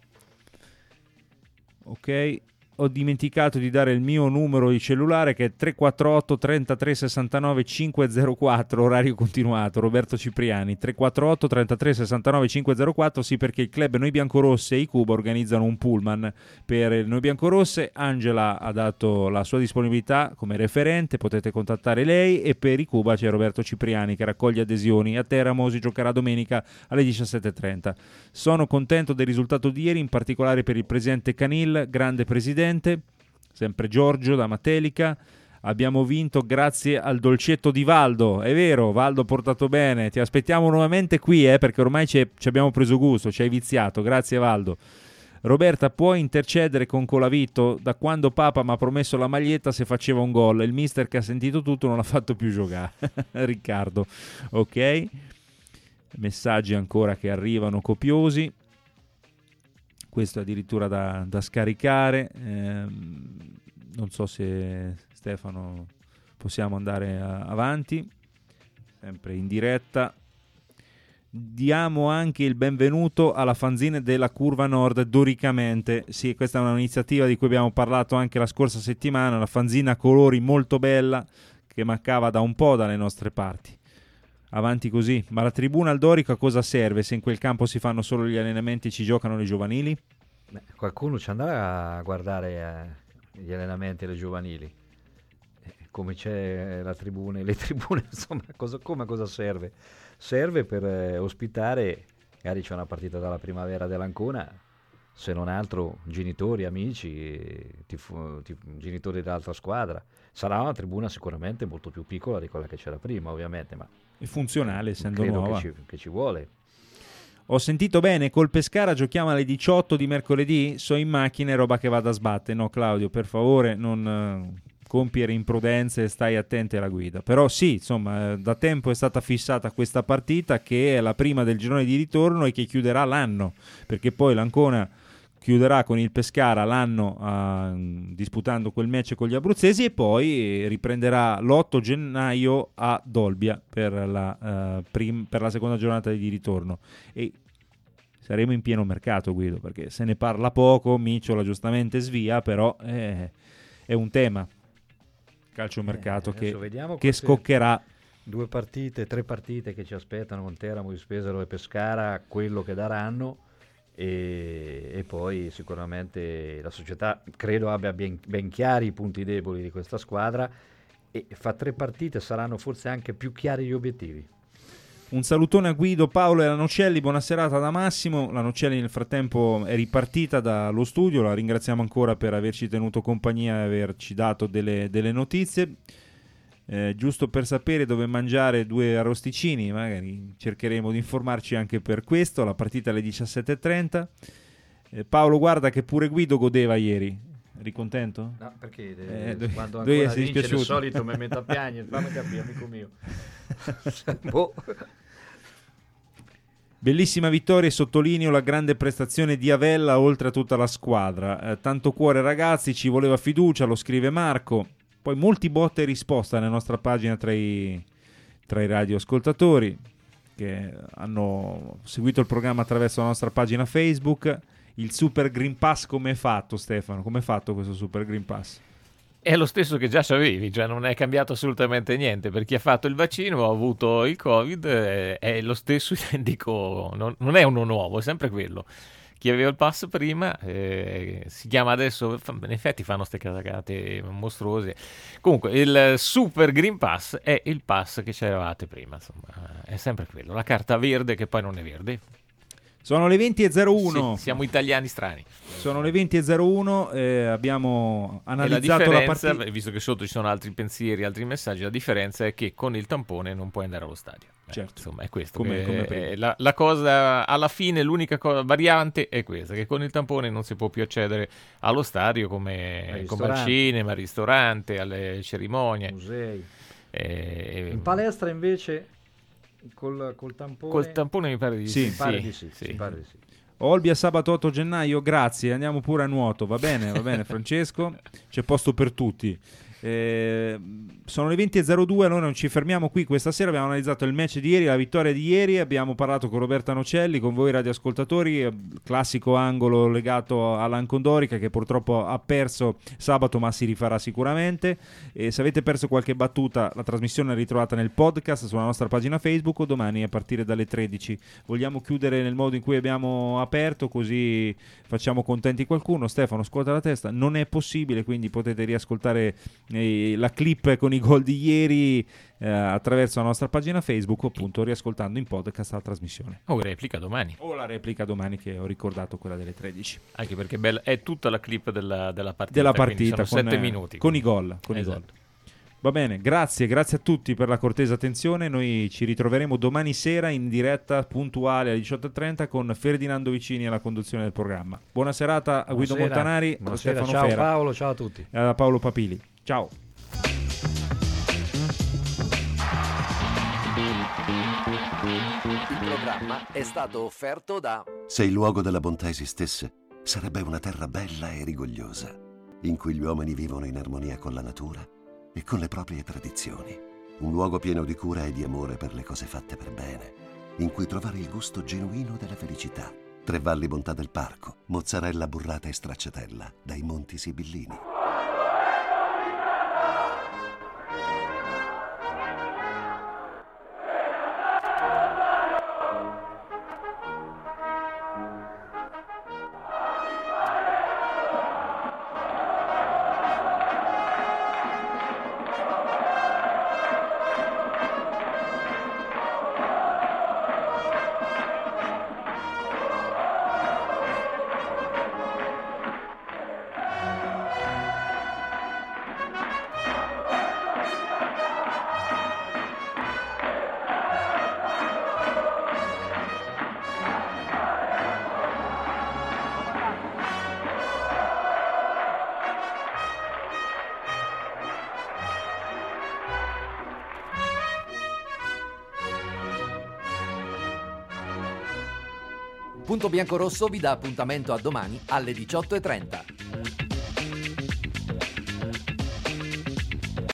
Ok. Ho dimenticato di dare il mio numero di cellulare che è 348 33 69 504, orario continuato, Roberto Cipriani, 348 33 69 504, sì, perché il club Noi Biancorosse e i Cuba organizzano un pullman per Noi Biancorosse. Angela ha dato la sua disponibilità come referente, potete contattare lei, e per i Cuba c'è Roberto Cipriani che raccoglie adesioni. A Teramo si giocherà domenica alle 17:30. Sono contento del risultato di ieri, in particolare per il presidente Canil, grande presidente. Sempre Giorgio da Matelica. Abbiamo vinto grazie al dolcetto di Valdo. È vero, Valdo ha portato bene. Ti aspettiamo nuovamente qui, perché ormai ci abbiamo preso gusto, ci hai viziato. Grazie Valdo. Roberta, puoi intercedere con Colavito? Da quando Papa mi ha promesso la maglietta se faceva un gol, il mister che ha sentito tutto non l'ha fatto più giocare. Riccardo. Ok. Messaggi ancora che arrivano copiosi. Questo è addirittura da scaricare. Non so se Stefano possiamo andare avanti, sempre in diretta. Diamo anche il benvenuto alla fanzine della Curva Nord Doricamente. Sì, questa è un'iniziativa di cui abbiamo parlato anche la scorsa settimana, una fanzina a colori molto bella che mancava da un po' dalle nostre parti. avanti così. Ma la tribuna al Dorico a cosa serve se in quel campo si fanno solo gli allenamenti e ci giocano le giovanili? Qualcuno ci andrà a guardare gli allenamenti e le giovanili. Come c'è le tribune, insomma, cosa serve? Serve per ospitare, magari c'è una partita dalla primavera dell'Ancona, se non altro genitori, amici, genitori dell'altra squadra. Sarà una tribuna sicuramente molto più piccola di quella che c'era prima, ovviamente, ma è funzionale, essendo credo nuova. che ci vuole. Ho sentito bene, col Pescara giochiamo alle 18 di mercoledì? So in macchina è roba che vada a sbattere. No, Claudio, per favore non compiere imprudenze e stai attenti alla guida. Però sì, insomma, da tempo è stata fissata questa partita, che è la prima del girone di ritorno e che chiuderà l'anno, perché poi l'Ancona chiuderà con il Pescara l'anno disputando quel match con gli abruzzesi, e poi riprenderà l'8 gennaio a Dolbia per la seconda giornata di ritorno, e saremo in pieno mercato, Guido, perché se ne parla poco. Micciola giustamente svia, però è un tema calciomercato che scoccherà. 2 partite, 3 partite che ci aspettano con Teramo, di Pesaro e Pescara, quello che daranno. E poi sicuramente la società credo abbia ben chiari i punti deboli di questa squadra, e fa 3 partite saranno forse anche più chiari gli obiettivi. Un salutone a Guido, Paolo e la Nocelli, buona serata da Massimo. La Nocelli nel frattempo è ripartita dallo studio, la ringraziamo ancora per averci tenuto compagnia e averci dato delle notizie. Giusto per sapere dove mangiare 2 arrosticini, magari cercheremo di informarci anche per questo. La partita alle 17:30. Paolo, guarda che pure Guido godeva ieri. Eri contento? No, perché quando ancora vince di solito mi metto a piangere. Fammi capire, amico mio. Boh. Bellissima vittoria, e sottolineo la grande prestazione di Avella oltre a tutta la squadra. Tanto cuore ragazzi, ci voleva fiducia, lo scrive Marco. Poi molti botte e risposta nella nostra pagina tra i radioascoltatori che hanno seguito il programma attraverso la nostra pagina Facebook. Il Super Green Pass come è fatto, Stefano? Come è fatto questo Super Green Pass? È lo stesso che già c'avevi, cioè non è cambiato assolutamente niente. Per chi ha fatto il vaccino, ha avuto il Covid, è lo stesso identico, non è uno nuovo, è sempre quello. Chi aveva il pass prima si chiama adesso, in effetti fanno ste cagate mostruose. Comunque il Super Green Pass è il pass che c'eravate prima, insomma, è sempre quello, la carta verde che poi non è verde. Sono le 20:01. Sì, siamo italiani strani. Sono le 20:01, abbiamo analizzato la partita. Visto che sotto ci sono altri pensieri, altri messaggi, la differenza è che con il tampone non puoi andare allo stadio. Certo. Insomma, è questo. Come la cosa, alla fine, l'unica variante è questa, che con il tampone non si può più accedere allo stadio come al cinema, al ristorante, alle cerimonie. Musei. In palestra invece... Col tampone? Col tampone mi pare di sì. Mi pare di sì. Olbia sabato 8 gennaio, grazie, andiamo pure a nuoto, va bene Francesco, c'è posto per tutti. Sono le 20:02, noi non ci fermiamo qui questa sera, abbiamo analizzato il match di ieri, la vittoria di ieri, abbiamo parlato con Roberta Nocelli, con voi radioascoltatori, classico angolo legato all'Ancondorica che purtroppo ha perso sabato, ma si rifarà sicuramente. E se avete perso qualche battuta, la trasmissione è ritrovata nel podcast sulla nostra pagina Facebook, o domani a partire dalle 13. Vogliamo chiudere nel modo in cui abbiamo aperto, così facciamo contenti qualcuno. Stefano, scuota la testa, non è possibile, quindi potete riascoltare la clip con i gol di ieri attraverso la nostra pagina Facebook, o appunto riascoltando in podcast la trasmissione. O replica domani. O la replica domani, che ho ricordato, quella delle 13. Anche perché è tutta la clip della partita. Della partita, sono 7 minuti. Con i gol. Va bene, grazie a tutti per la cortese attenzione. Noi ci ritroveremo domani sera in diretta puntuale alle 18:30 con Ferdinando Vicini alla conduzione del programma. Buona serata a Guido Montanari, a Stefano ciao Fera. Paolo, ciao a tutti. E a Paolo Papili. Ciao. Il programma è stato offerto da... Se il luogo della bontà esistesse, sarebbe una terra bella e rigogliosa, in cui gli uomini vivono in armonia con la natura e con le proprie tradizioni. Un luogo pieno di cura e di amore per le cose fatte per bene, in cui trovare il gusto genuino della felicità. Tre Valli Bontà del Parco, mozzarella burrata e stracciatella, dai Monti Sibillini. Punto Biancorosso vi dà appuntamento a domani alle 18:30.